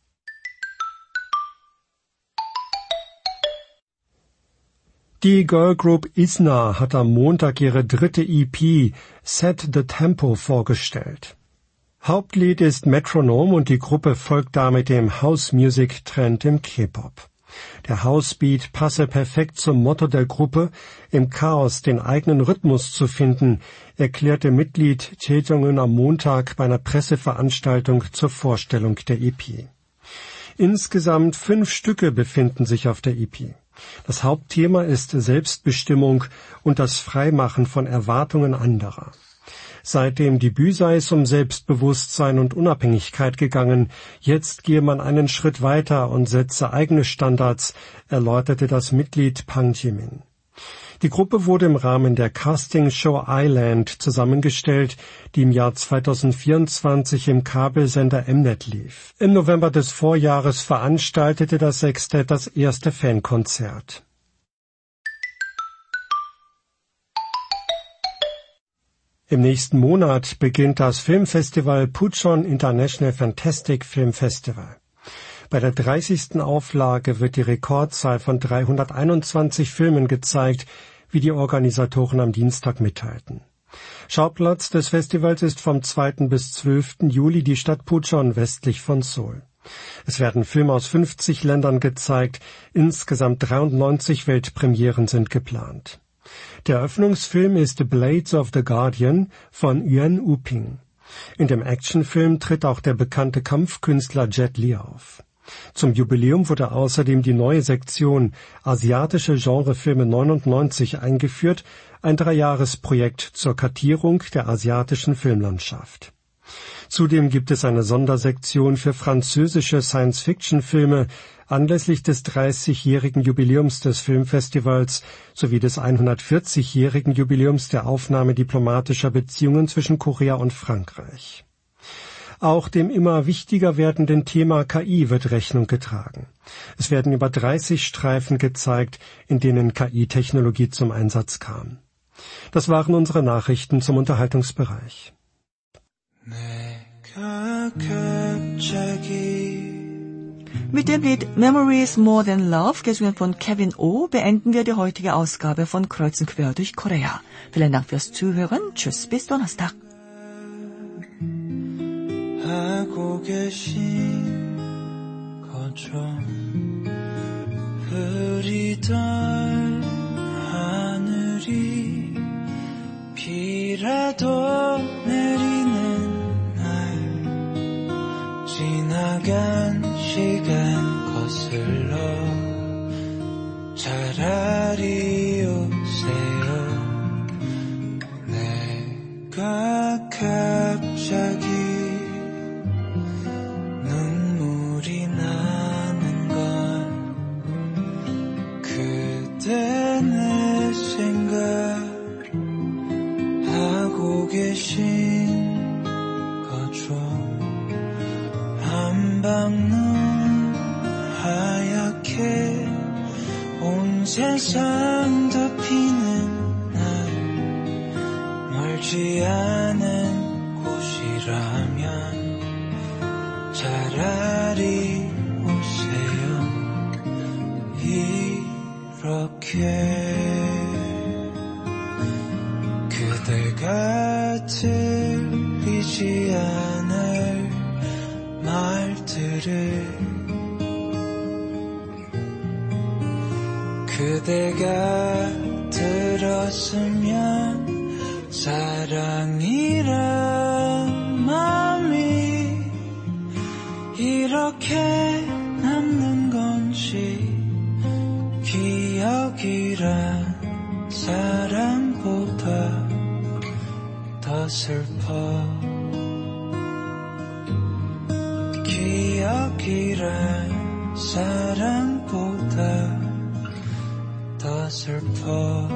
Die Girlgroup ISNA hat am Montag ihre dritte EP Set the Tempo vorgestellt. Hauptlied ist Metronome und die Gruppe folgt damit dem House-Music-Trend im K-Pop. Der House-Beat passe perfekt zum Motto der Gruppe, im Chaos den eigenen Rhythmus zu finden, erklärte Mitglied Chae Jong-eun am Montag bei einer Presseveranstaltung zur Vorstellung der EP. Insgesamt 5 Stücke befinden sich auf der EP. Das Hauptthema ist Selbstbestimmung und das Freimachen von Erwartungen anderer. Seit dem Debüt sei es um Selbstbewusstsein und Unabhängigkeit gegangen. Jetzt gehe man einen Schritt weiter und setze eigene Standards, erläuterte das Mitglied Pang Jimin. Die Gruppe wurde im Rahmen der Castingshow Island zusammengestellt, die im Jahr 2024 im Kabelsender Mnet lief. Im November des Vorjahres veranstaltete das Sextett das erste Fankonzert. Im nächsten Monat beginnt das Filmfestival Pucheon International Fantastic Film Festival. Bei der 30. Auflage wird die Rekordzahl von 321 Filmen gezeigt, wie die Organisatoren am Dienstag mitteilten. Schauplatz des Festivals ist vom 2. bis 12. Juli die Stadt Pucheon westlich von Seoul. Es werden Filme aus 50 Ländern gezeigt, insgesamt 93 Weltpremieren sind geplant. Der Eröffnungsfilm ist Blades of the Guardian von Yuan Woo-ping. In dem Actionfilm tritt auch der bekannte Kampfkünstler Jet Li auf. Zum Jubiläum wurde außerdem die neue Sektion Asiatische Genrefilme 99 eingeführt, ein 3-Jahres-Projekt zur Kartierung der asiatischen Filmlandschaft. Zudem gibt es eine Sondersektion für französische Science-Fiction-Filme anlässlich des 30-jährigen Jubiläums des Filmfestivals sowie des 140-jährigen Jubiläums der Aufnahme diplomatischer Beziehungen zwischen Korea und Frankreich. Auch dem immer wichtiger werdenden Thema KI wird Rechnung getragen. Es werden über 30 Streifen gezeigt, in denen KI-Technologie zum Einsatz kam. Das waren unsere Nachrichten zum Unterhaltungsbereich. Mit dem Lied Memories More Than Love, gesungen von Kevin Oh, beenden wir die heutige Ausgabe von Kreuz und Quer durch Korea. Vielen Dank fürs Zuhören. Tschüss, bis Donnerstag. 하고 계신 거죠. 흐리던 하늘이 비라도 내리는 날 지나간 시간 거슬러 차라리 오세요. 내가 내 생각하고 계신 거죠. 한방눈 하얗게 온 세상 덮이는 날 멀지 않은 곳이라면 차라리 오세요. 이렇게 그대가 들리지 않을 말들을 그대가 들었으면 사랑이란 마음이 이렇게 남는 건지 기억이란 사랑보다 더 슬퍼 기억이란 사랑보다 더 슬퍼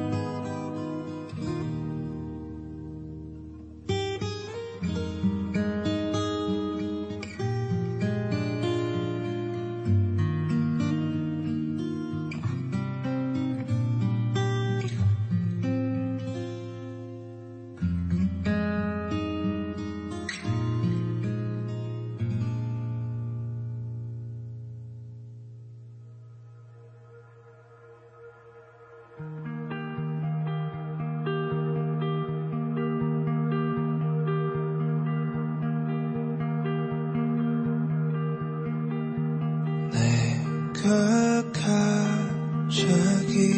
갑자기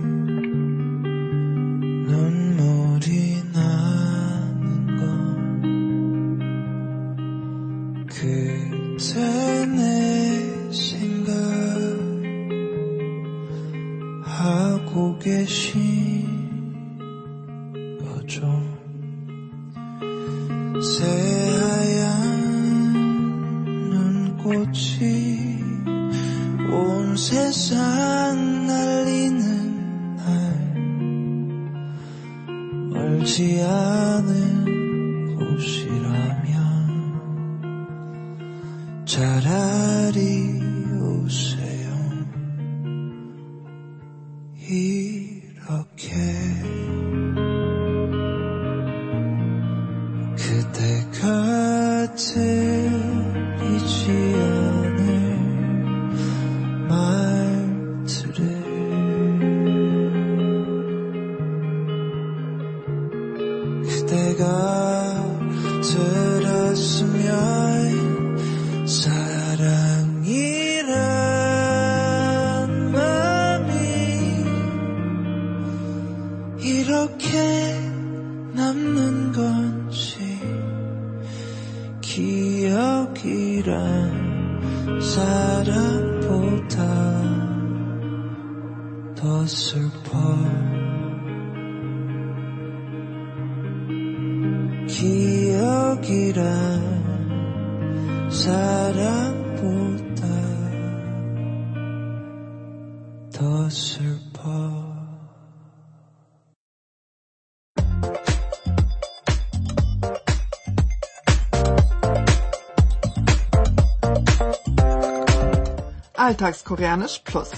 눈물이 나는 건 그때 내 생각하고 계신 거죠. 새하얀 눈꽃이 온 세상 날리는 날 멀지 않은 곳이라면 차라리 오세요. 이렇게 그대가 들리지 않을 말들을 그대가 들었으면 사랑이란 맘이 이렇게 남는 건지 기억이란 사랑보다 더 슬퍼 기억이란 사랑보다 더 슬퍼 Alltagskoreanisch Plus.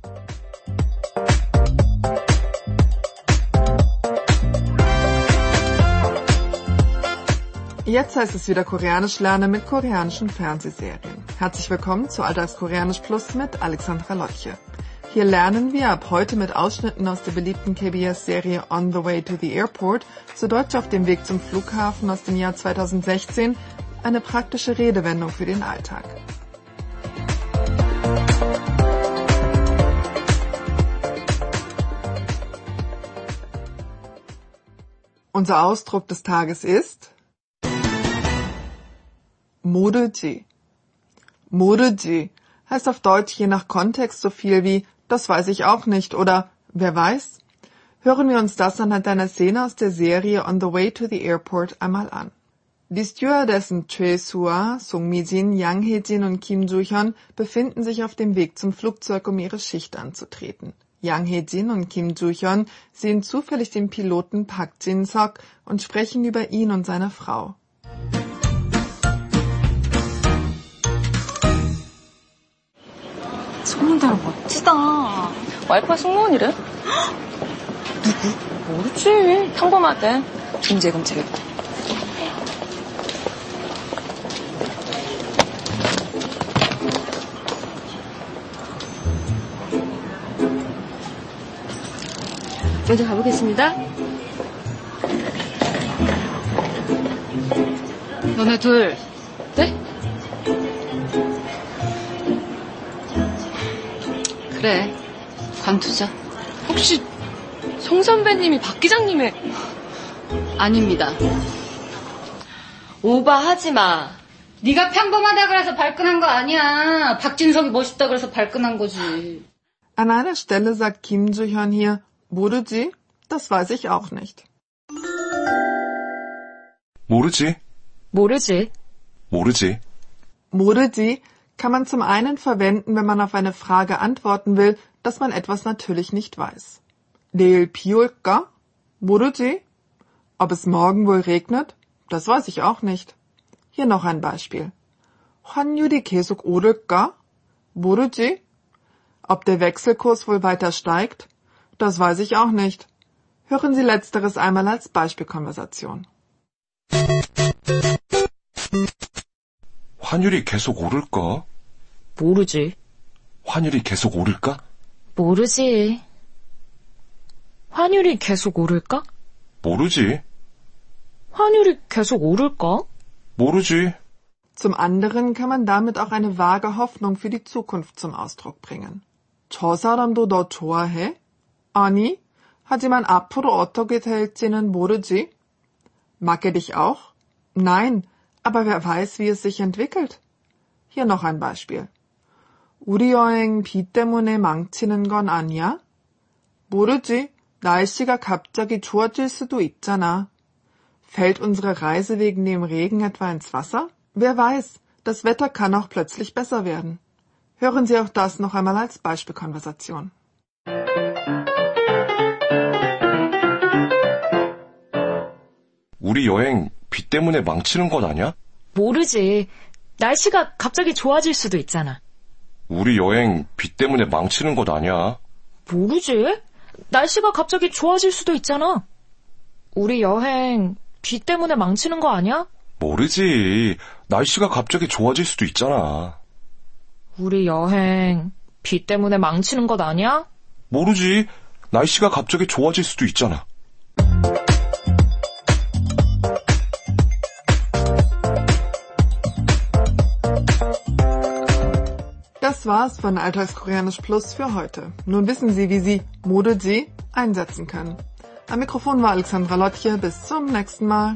Jetzt heißt es wieder Koreanisch lernen mit koreanischen Fernsehserien. Herzlich willkommen zu Alltagskoreanisch Plus mit Alexandra Lotche. Hier lernen wir ab heute mit Ausschnitten aus der beliebten KBS-Serie On the Way to the Airport, zu Deutsch auf dem Weg zum Flughafen aus dem Jahr 2016, eine praktische Redewendung für den Alltag. Unser Ausdruck des Tages ist 모르지. 모르지 heißt auf Deutsch je nach Kontext so viel wie das weiß ich auch nicht oder wer weiß? Hören wir uns das anhand einer Szene aus der Serie On the Way to the Airport einmal an. Die Stewardessen Choi Soo-ah, Song Mi-jin, Yang Hae-jin und Kim Joo-hyun befinden sich auf dem Weg zum Flugzeug, um ihre Schicht anzutreten. Yang Hae-jin und Kim Joo-hyun sehen zufällig den Piloten Park Jin-seok und sprechen über ihn und seine Frau. 소문대로 멋지다. 와이프가 승무원이래? 누구? 모르지. 평범하대. 김재금 되겠다. 먼저 가보겠습니다. 너네 둘, 네? 그래, 관두자. 혹시 송 선배님이 박 기장님의... 아닙니다. 오바하지 마. 네가 평범하다 그래서 발끈한 거 아니야. 박진석이 멋있다 그래서 발끈한 거지. An einer Stelle sagt Kim Joo-hyun hier, 모르지? Das weiß ich auch nicht. 모르지. 모르지. 모르지. 모르지 kann man zum einen verwenden, wenn man auf eine Frage antworten will, dass man etwas natürlich nicht weiß. 내일 비 올까? 모르지? Ob es morgen wohl regnet? Das weiß ich auch nicht. Hier noch ein Beispiel. 환율이 계속 오를까? 모르지? Ob der Wechselkurs wohl weiter steigt? Das weiß ich auch nicht. Hören Sie Letzteres einmal als Beispielkonversation. 환율이 계속 오를까? 모르지. 환율이 계속 오를까? 모르지. 환율이 계속 오를까? 모르지. 환율이 계속 오를까? 모르지. Zum anderen kann man damit auch eine vage Hoffnung für die Zukunft zum Ausdruck bringen. 저 사람도 너 좋아해? 아니, 하지만 앞으로 어떻게 될지는 모르지. Mag er dich auch? Nein, aber wer weiß, wie es sich entwickelt. Hier noch ein Beispiel. 우리 여행 비 때문에 망치는 건 아니야? 모르지. 날씨가 갑자기 좋아질 수도 있잖아. Fällt unsere Reise wegen dem Regen etwa ins Wasser? Wer weiß, das Wetter kann auch plötzlich besser werden. Hören Sie auch das noch einmal als Beispielkonversation. 우리 여행 비 때문에 망치는 것 아니야? 모르지. 날씨가 갑자기 좋아질 수도 있잖아. 우리 여행 비 때문에 망치는 것 아니야? 모르지. 날씨가 갑자기 좋아질 수도 있잖아. 우리 여행 비 때문에 망치는 거 아니야? 모르지. 날씨가 갑자기 좋아질 수도 있잖아. 우리 여행 비 때문에 망치는 것 아니야? 모르지. 날씨가 갑자기 좋아질 수도 있잖아. Das war's von Alltagskoreanisch Plus für heute. Nun wissen Sie, wie Sie 모르지 einsetzen können. Am Mikrofon war Alexandra Lotje. Bis zum nächsten Mal.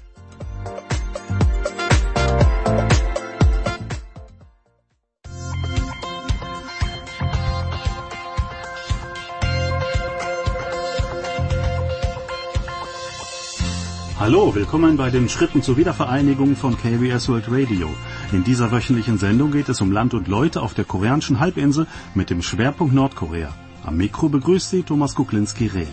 Hallo, willkommen bei den Schritten zur Wiedervereinigung von KBS World Radio. In dieser wöchentlichen Sendung geht es um Land und Leute auf der koreanischen Halbinsel mit dem Schwerpunkt Nordkorea. Am Mikro begrüßt Sie Thomas Kuklinski-Reh.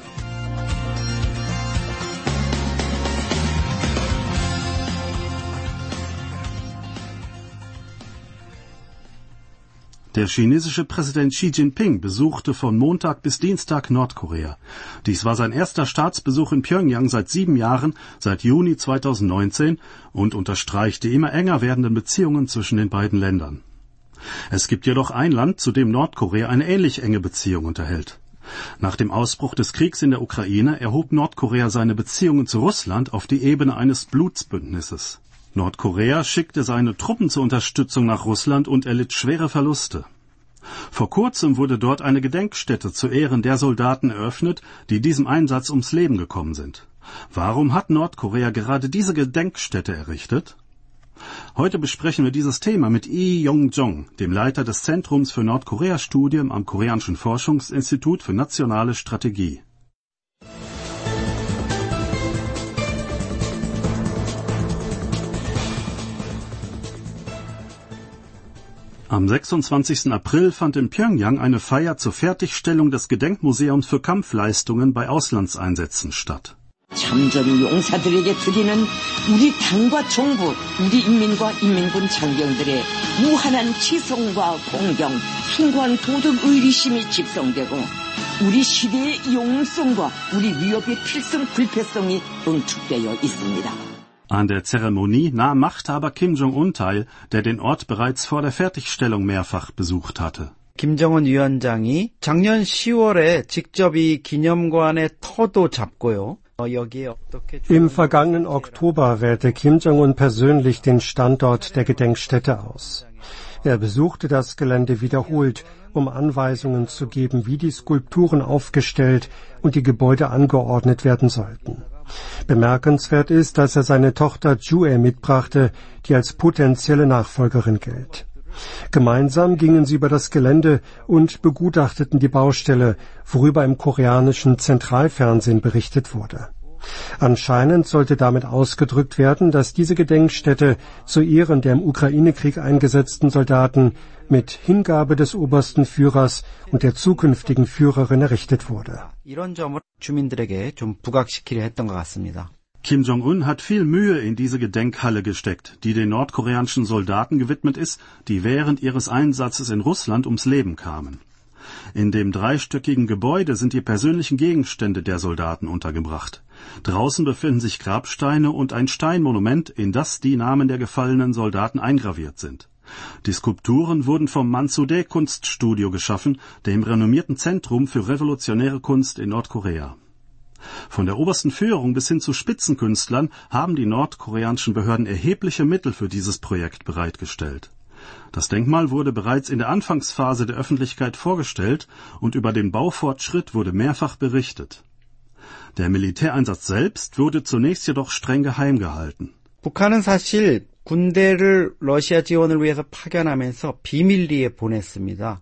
Der chinesische Präsident Xi Jinping besuchte von Montag bis Dienstag Nordkorea. Dies war sein erster Staatsbesuch in Pjöngjang seit 7 Jahren, seit Juni 2019, und unterstreicht die immer enger werdenden Beziehungen zwischen den beiden Ländern. Es gibt jedoch ein Land, zu dem Nordkorea eine ähnlich enge Beziehung unterhält. Nach dem Ausbruch des Kriegs in der Ukraine erhob Nordkorea seine Beziehungen zu Russland auf die Ebene eines Blutsbündnisses. Nordkorea schickte seine Truppen zur Unterstützung nach Russland und erlitt schwere Verluste. Vor kurzem wurde dort eine Gedenkstätte zu Ehren der Soldaten eröffnet, die diesem Einsatz ums Leben gekommen sind. Warum hat Nordkorea gerade diese Gedenkstätte errichtet? Heute besprechen wir dieses Thema mit Lee Yong-jong, dem Leiter des Zentrums für Nordkorea-Studien am Koreanischen Forschungsinstitut für nationale Strategie. Am 26. April fand in Pjöngjang eine Feier zur Fertigstellung des Gedenkmuseums für Kampfleistungen bei Auslandseinsätzen statt. 참전 용사들에게 드리는 우리 당과 정부, 우리 인민과 인민군 장병들의 무한한 지성과 공경, 숭고한 도덕 의리심이 집성되고 우리 시대의 영웅성과 우리 위협의 필승 불패성이 응축되어 있습니다. An der Zeremonie nahm Machthaber Kim Jong-un teil, der den Ort bereits vor der Fertigstellung mehrfach besucht hatte. 김정은 위원장이 작년 10월에 직접 이 기념관의 터도 잡고요. Im vergangenen Oktober wählte Kim Jong-un persönlich den Standort der Gedenkstätte aus. Er besuchte das Gelände wiederholt, um Anweisungen zu geben, wie die Skulpturen aufgestellt und die Gebäude angeordnet werden sollten. Bemerkenswert ist, dass er seine Tochter Jue mitbrachte, die als potenzielle Nachfolgerin gilt. Gemeinsam gingen sie über das Gelände und begutachteten die Baustelle, worüber im koreanischen Zentralfernsehen berichtet wurde. Anscheinend sollte damit ausgedrückt werden, dass diese Gedenkstätte zu Ehren der im Ukraine-Krieg eingesetzten Soldaten mit Hingabe des obersten Führers und der zukünftigen Führerin errichtet wurde. 이런 점을 주민들에게 좀 부각시키려 했던 것 같습니다. Kim Jong-un hat viel Mühe in diese Gedenkhalle gesteckt, die den nordkoreanischen Soldaten gewidmet ist, die während ihres Einsatzes in Russland ums Leben kamen. In dem dreistöckigen Gebäude sind die persönlichen Gegenstände der Soldaten untergebracht. Draußen befinden sich Grabsteine und ein Steinmonument, in das die Namen der gefallenen Soldaten eingraviert sind. Die Skulpturen wurden vom Mansudae Kunststudio geschaffen, dem renommierten Zentrum für revolutionäre Kunst in Nordkorea. Von der obersten Führung bis hin zu Spitzenkünstlern haben die nordkoreanischen Behörden erhebliche Mittel für dieses Projekt bereitgestellt. Das Denkmal wurde bereits in der Anfangsphase der Öffentlichkeit vorgestellt und über den Baufortschritt wurde mehrfach berichtet. Der Militäreinsatz selbst wurde zunächst jedoch streng geheim gehalten. 북한은 사실 군대를 러시아 지원을 위해서 파견하면서 비밀리에 보냈습니다.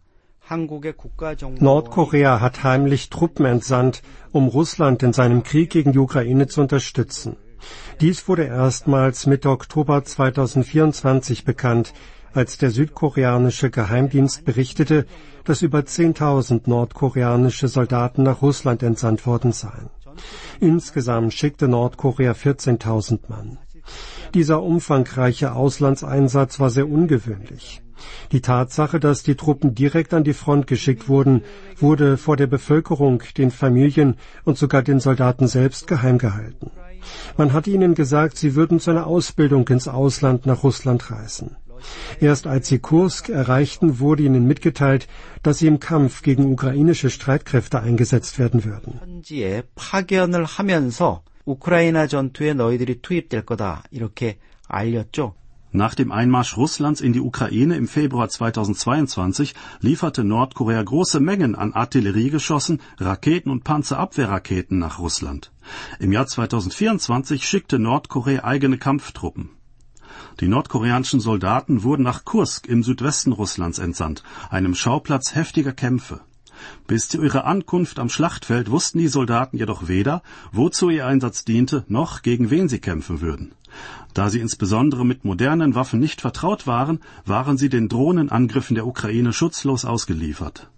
Nordkorea hat heimlich Truppen entsandt, um Russland in seinem Krieg gegen die Ukraine zu unterstützen. Dies wurde erstmals Mitte Oktober 2024 bekannt, als der südkoreanische Geheimdienst berichtete, dass über 10.000 nordkoreanische Soldaten nach Russland entsandt worden seien. Insgesamt schickte Nordkorea 14.000 Mann. Dieser umfangreiche Auslandseinsatz war sehr ungewöhnlich. Die Tatsache, dass die Truppen direkt an die Front geschickt wurden, wurde vor der Bevölkerung, den Familien und sogar den Soldaten selbst geheim gehalten. Man hatte ihnen gesagt, sie würden zu einer Ausbildung ins Ausland nach Russland reisen. Erst als sie Kursk erreichten, wurde ihnen mitgeteilt, dass sie im Kampf gegen ukrainische Streitkräfte eingesetzt werden würden. 현지에 파견을 하면서 우크라이나 전투에 너희들이 투입될 거다 이렇게 알렸죠. Nach dem Einmarsch Russlands in die Ukraine im Februar 2022 lieferte Nordkorea große Mengen an Artilleriegeschossen, Raketen und Panzerabwehrraketen nach Russland. Im Jahr 2024 schickte Nordkorea eigene Kampftruppen. Die nordkoreanischen Soldaten wurden nach Kursk im Südwesten Russlands entsandt, einem Schauplatz heftiger Kämpfe. Bis zu ihrer Ankunft am Schlachtfeld wussten die Soldaten jedoch weder, wozu ihr Einsatz diente, noch gegen wen sie kämpfen würden. Da sie insbesondere mit modernen Waffen nicht vertraut waren, waren sie den Drohnenangriffen der Ukraine schutzlos ausgeliefert.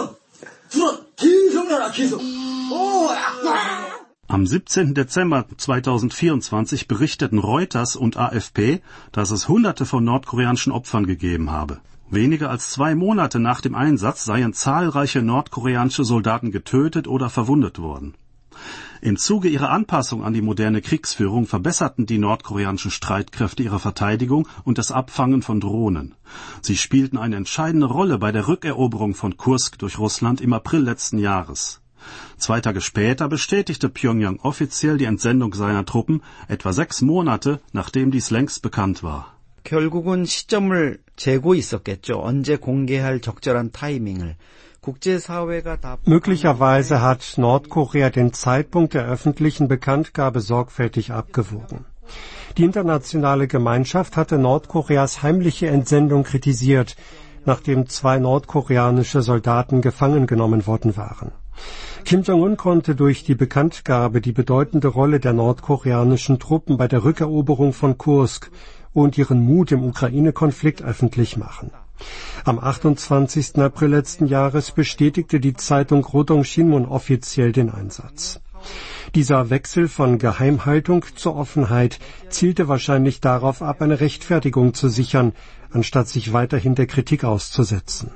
Am 17. Dezember 2024 berichteten Reuters und AFP, dass es Hunderte von nordkoreanischen Opfern gegeben habe. Weniger als 2 Monate nach dem Einsatz seien zahlreiche nordkoreanische Soldaten getötet oder verwundet worden. Im Zuge ihrer Anpassung an die moderne Kriegsführung verbesserten die nordkoreanischen Streitkräfte ihre Verteidigung und das Abfangen von Drohnen. Sie spielten eine entscheidende Rolle bei der Rückeroberung von Kursk durch Russland im April letzten Jahres. 2 Tage später bestätigte Pjöngjang offiziell die Entsendung seiner Truppen, etwa 6 Monate, nachdem dies längst bekannt war. 결국은 시점을 재고 있었겠죠. 언제 공개할 적절한 타이밍을. Möglicherweise hat Nordkorea den Zeitpunkt der öffentlichen Bekanntgabe sorgfältig abgewogen. Die internationale Gemeinschaft hatte Nordkoreas heimliche Entsendung kritisiert, nachdem 2 nordkoreanische Soldaten gefangen genommen worden waren. Kim Jong-un konnte durch die Bekanntgabe die bedeutende Rolle der nordkoreanischen Truppen bei der Rückeroberung von Kursk und ihren Mut im Ukraine-Konflikt öffentlich machen. Am 28. April letzten Jahres bestätigte die Zeitung Rodong Sinmun offiziell den Einsatz. Dieser Wechsel von Geheimhaltung zur Offenheit zielte wahrscheinlich darauf ab, eine Rechtfertigung zu sichern, anstatt sich weiterhin der Kritik auszusetzen.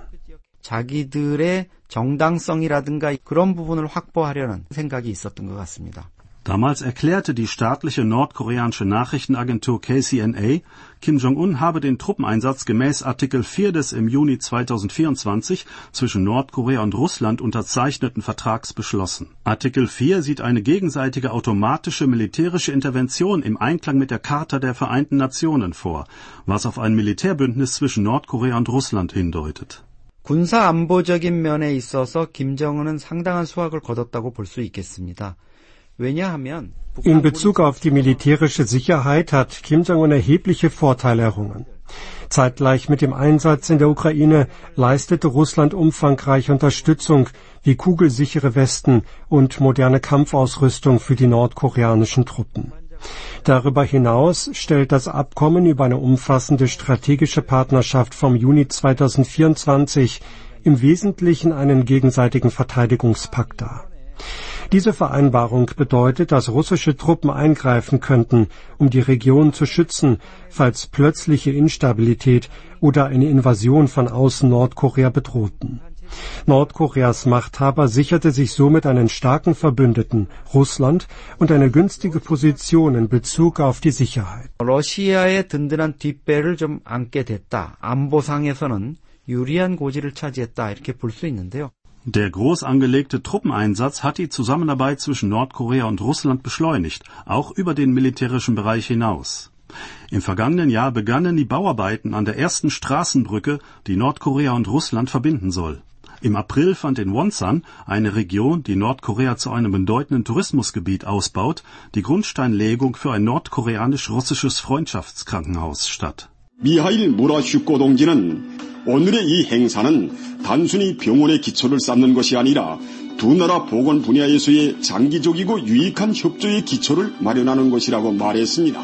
자기들의 정당성이라든가 그런 부분을 확보하려는 생각이 있었던 것 같습니다. Damals erklärte die staatliche nordkoreanische Nachrichtenagentur KCNA, Kim Jong-un habe den Truppeneinsatz gemäß Artikel 4 des im Juni 2024 zwischen Nordkorea und Russland unterzeichneten Vertrags beschlossen. Artikel 4 sieht eine gegenseitige automatische militärische Intervention im Einklang mit der Charta der Vereinten Nationen vor, was auf ein Militärbündnis zwischen Nordkorea und Russland hindeutet. 군사 안보적인 면에 있어서 김정은은 상당한 수확을 거뒀다고 볼 수 있겠습니다. In Bezug auf die militärische Sicherheit hat Kim Jong-un erhebliche Vorteile errungen. Zeitgleich mit dem Einsatz in der Ukraine leistete Russland umfangreiche Unterstützung wie kugelsichere Westen und moderne Kampfausrüstung für die nordkoreanischen Truppen. Darüber hinaus stellt das Abkommen über eine umfassende strategische Partnerschaft vom Juni 2024 im Wesentlichen einen gegenseitigen Verteidigungspakt dar. Diese Vereinbarung bedeutet, dass russische Truppen eingreifen könnten, um die Region zu schützen, falls plötzliche Instabilität oder eine Invasion von außen Nordkorea bedrohten. Nordkoreas Machthaber sicherte sich somit einen starken Verbündeten, Russland, und eine günstige Position in Bezug auf die Sicherheit. 러시아의 든든한 뒷배를 좀 안게 됐다. 안보상에서는 유리한 고지를 차지했다. 이렇게 볼 수 있는데요. Der groß angelegte Truppeneinsatz hat die Zusammenarbeit zwischen Nordkorea und Russland beschleunigt, auch über den militärischen Bereich hinaus. Im vergangenen Jahr begannen die Bauarbeiten an der ersten Straßenbrücke, die Nordkorea und Russland verbinden soll. Im April fand in Wonsan, eine Region, die Nordkorea zu einem bedeutenden Tourismusgebiet ausbaut, die Grundsteinlegung für ein nordkoreanisch-russisches Freundschaftskrankenhaus statt. 미하일 무라슈코 동지는 오늘의 이 행사는 단순히 병원의 기초를 쌓는 것이 아니라 두 나라 보건 분야에서의 장기적이고 유익한 협조의 기초를 마련하는 것이라고 말했습니다.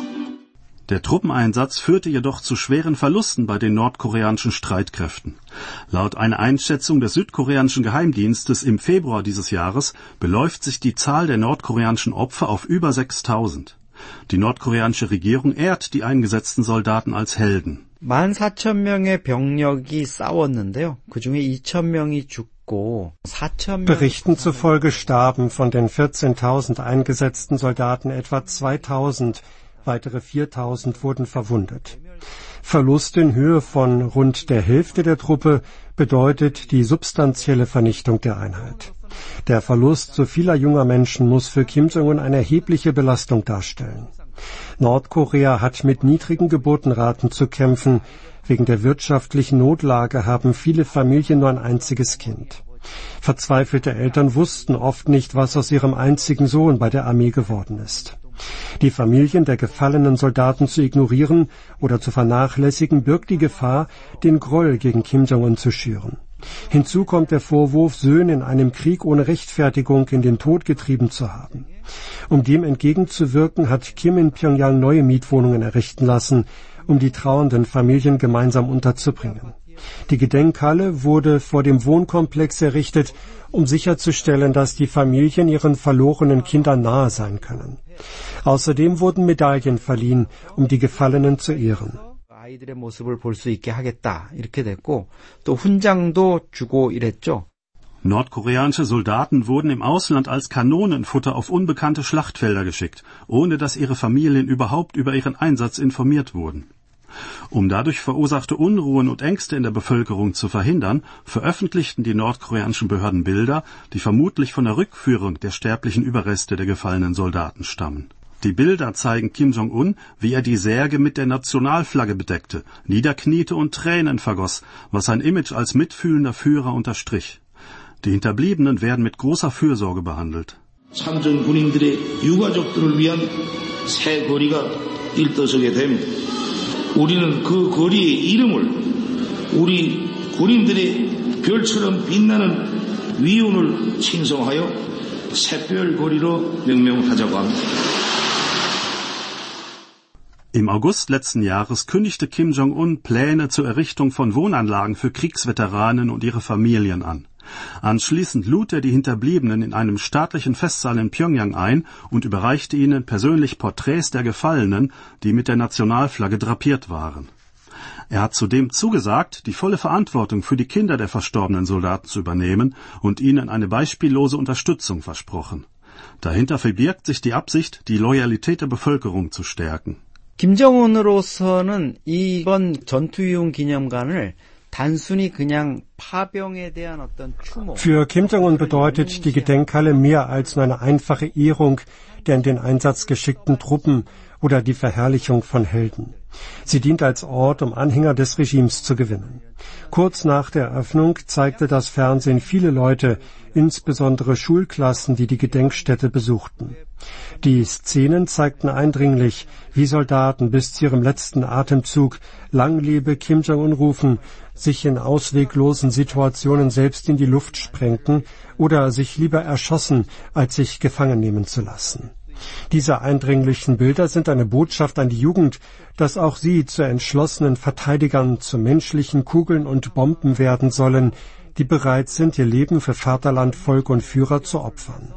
Der Truppeneinsatz führte jedoch zu schweren Verlusten bei den nordkoreanischen Streitkräften. Laut einer Einschätzung des südkoreanischen Geheimdienstes im Februar dieses Jahres beläuft sich die Zahl der nordkoreanischen Opfer auf über 6.000. Die nordkoreanische Regierung ehrt die eingesetzten Soldaten als Helden. 14,000명의 병력이 싸웠는데요. 그중에 2,000명이 죽고 4,000명 Berichten zufolge starben von den 14.000 eingesetzten Soldaten etwa 2.000, weitere 4.000 wurden verwundet. Verlust in Höhe von rund der Hälfte der Truppe bedeutet die substanzielle Vernichtung der Einheit. Der Verlust so vieler junger Menschen muss für Kim Jong-un eine erhebliche Belastung darstellen. Nordkorea hat mit niedrigen Geburtenraten zu kämpfen. Wegen der wirtschaftlichen Notlage haben viele Familien nur ein einziges Kind. Verzweifelte Eltern wussten oft nicht, was aus ihrem einzigen Sohn bei der Armee geworden ist. Die Familien der gefallenen Soldaten zu ignorieren oder zu vernachlässigen, birgt die Gefahr, den Groll gegen Kim Jong-un zu schüren. Hinzu kommt der Vorwurf, Söhne in einem Krieg ohne Rechtfertigung in den Tod getrieben zu haben. Um dem entgegenzuwirken, hat Kim in Pyongyang neue Mietwohnungen errichten lassen, um die trauernden Familien gemeinsam unterzubringen. Die Gedenkhalle wurde vor dem Wohnkomplex errichtet, um sicherzustellen, dass die Familien ihren verlorenen Kindern nahe sein können. Außerdem wurden Medaillen verliehen, um die Gefallenen zu ehren. 아이들의 모습을 볼 수 있게 하겠다. 이렇게 됐고 또 훈장도 주고 이랬죠. Nordkoreanische Soldaten wurden im Ausland als Kanonenfutter auf unbekannte Schlachtfelder geschickt, ohne dass ihre Familien überhaupt über ihren Einsatz informiert wurden. Um dadurch verursachte Unruhen und Ängste in der Bevölkerung zu verhindern, veröffentlichten die nordkoreanischen Behörden Bilder, die vermutlich von der Rückführung der sterblichen Überreste der gefallenen Soldaten stammen. Die Bilder zeigen Kim Jong-un, wie er die Särge mit der Nationalflagge bedeckte, niederkniete und Tränen vergoss, was sein Image als mitfühlender Führer unterstrich. Die Hinterbliebenen werden mit großer Fürsorge behandelt. 참전 군인들의 유가족들을 위한 새 거리가 일떠서게 됩니다. 우리는 그 거리의 이름을 우리 군인들의 별처럼 빛나는 위운을 칭송하여 샛별 거리로 명명하자고 합니다. Im August letzten Jahres kündigte Kim Jong-un Pläne zur Errichtung von Wohnanlagen für Kriegsveteranen und ihre Familien an. Anschließend lud er die Hinterbliebenen in einem staatlichen Festsaal in Pjöngjang ein und überreichte ihnen persönlich Porträts der Gefallenen, die mit der Nationalflagge drapiert waren. Er hat zudem zugesagt, die volle Verantwortung für die Kinder der verstorbenen Soldaten zu übernehmen und ihnen eine beispiellose Unterstützung versprochen. Dahinter verbirgt sich die Absicht, die Loyalität der Bevölkerung zu stärken. 김정은으로서는 이번 전투이용 기념관을 단순히 그냥 파병에 대한 어떤 추모. Für Kim Jong-un bedeutet die Gedenkhalle mehr als nur eine einfache Ehrung der in den Einsatz geschickten Truppen oder die Verherrlichung von Helden. Sie dient als Ort, um Anhänger des Regimes zu gewinnen. Kurz nach der Eröffnung zeigte das Fernsehen viele Leute, insbesondere Schulklassen, die die Gedenkstätte besuchten. Die Szenen zeigten eindringlich, wie Soldaten bis zu ihrem letzten Atemzug „Lang lebe Kim Jong-un" rufen, sich in ausweglosen Situationen selbst in die Luft sprengten oder sich lieber erschossen, als sich gefangen nehmen zu lassen. Diese eindringlichen Bilder sind eine Botschaft an die Jugend, dass auch sie zu entschlossenen Verteidigern, zu menschlichen Kugeln und Bomben werden sollen, die bereit sind, ihr Leben für Vaterland, Volk und Führer zu opfern.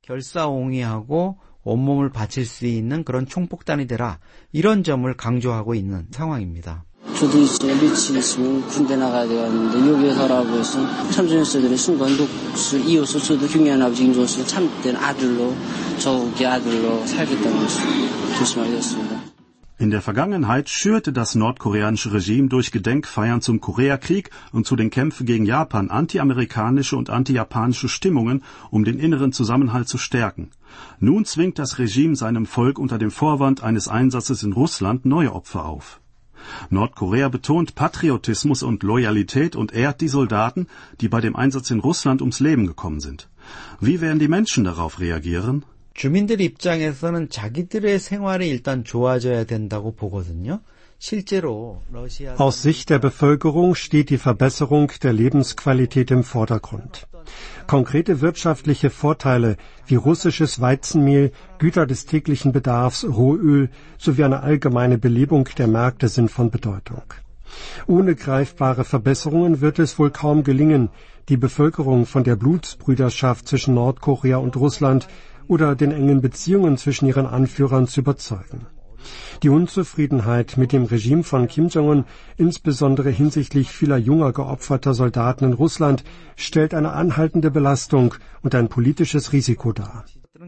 결사옹이하고 온몸을 바칠 수 있는 그런 총폭탄이 되라. 이런 점을 강조하고 있는 상황입니다. 저도 이제 일치 있으면 군대 나가야 되겠는데 여기서라고 해서 참전했어들의 순간 독수를 이어서 저도 경리한 아버지 김종수 참된 아들로 저국의 아들로 살겠다는 것을 결심하겠습니다. In der Vergangenheit schürte das nordkoreanische Regime durch Gedenkfeiern zum Koreakrieg und zu den Kämpfen gegen Japan antiamerikanische und antijapanische Stimmungen, um den inneren Zusammenhalt zu stärken. Nun zwingt das Regime seinem Volk unter dem Vorwand eines Einsatzes in Russland neue Opfer auf. Nordkorea betont Patriotismus und Loyalität und ehrt die Soldaten, die bei dem Einsatz in Russland ums Leben gekommen sind. Wie werden die Menschen darauf reagieren? 주민들 입장에서는 자기들의 생활이 일단 좋아져야 된다고 보거든요. 실제로 러시아 Aus Sicht der Bevölkerung steht die Verbesserung der Lebensqualität im Vordergrund. Konkrete wirtschaftliche Vorteile wie russisches Weizenmehl, Güter des täglichen Bedarfs, Rohöl sowie eine allgemeine Belebung der Märkte sind von Bedeutung. Ohne greifbare Verbesserungen wird es wohl kaum gelingen, die Bevölkerung von der Blutsbrüderschaft zwischen Nordkorea und Russland oder den engen Beziehungen zwischen ihren Anführern zu überzeugen. Die Unzufriedenheit mit dem Regime von Kim Jong-un, insbesondere hinsichtlich vieler junger geopferter Soldaten in Russland, stellt eine anhaltende Belastung und ein politisches Risiko dar.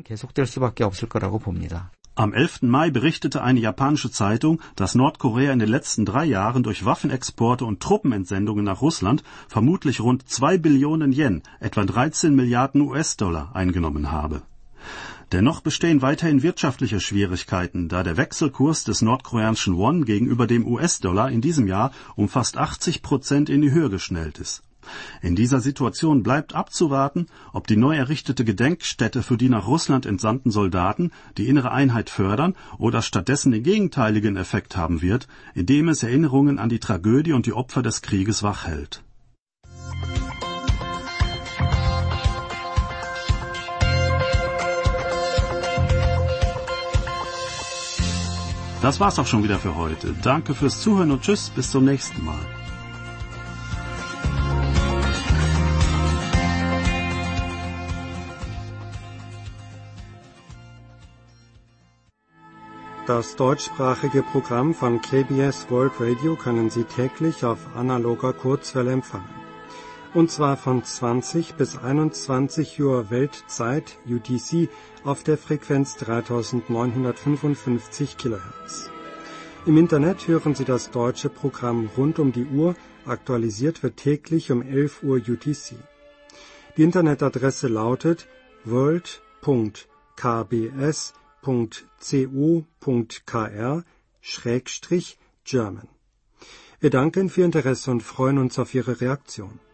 Am 11. Mai berichtete eine japanische Zeitung, dass Nordkorea in den letzten 3 Jahren durch Waffenexporte und Truppenentsendungen nach Russland vermutlich rund 2 Billionen Yen, etwa 13 Milliarden US-Dollar, eingenommen habe. Dennoch bestehen weiterhin wirtschaftliche Schwierigkeiten, da der Wechselkurs des nordkoreanischen Won gegenüber dem US-Dollar in diesem Jahr um fast 80% in die Höhe geschnellt ist. In dieser Situation bleibt abzuwarten, ob die neu errichtete Gedenkstätte für die nach Russland entsandten Soldaten die innere Einheit fördern oder stattdessen den gegenteiligen Effekt haben wird, indem es Erinnerungen an die Tragödie und die Opfer des Krieges wachhält. Das war's auch schon wieder für heute. Danke fürs Zuhören und tschüss, bis zum nächsten Mal. Das deutschsprachige Programm von KBS World Radio können Sie täglich auf analoger Kurzwelle empfangen. Und zwar von 20 bis 21 Uhr Weltzeit UTC auf der Frequenz 3955 kHz. Im Internet hören Sie das deutsche Programm rund um die Uhr, aktualisiert wird täglich um 11 Uhr UTC. Die Internetadresse lautet world.kbs.co.kr/German. Wir danken für Ihr Interesse und freuen uns auf Ihre Reaktion.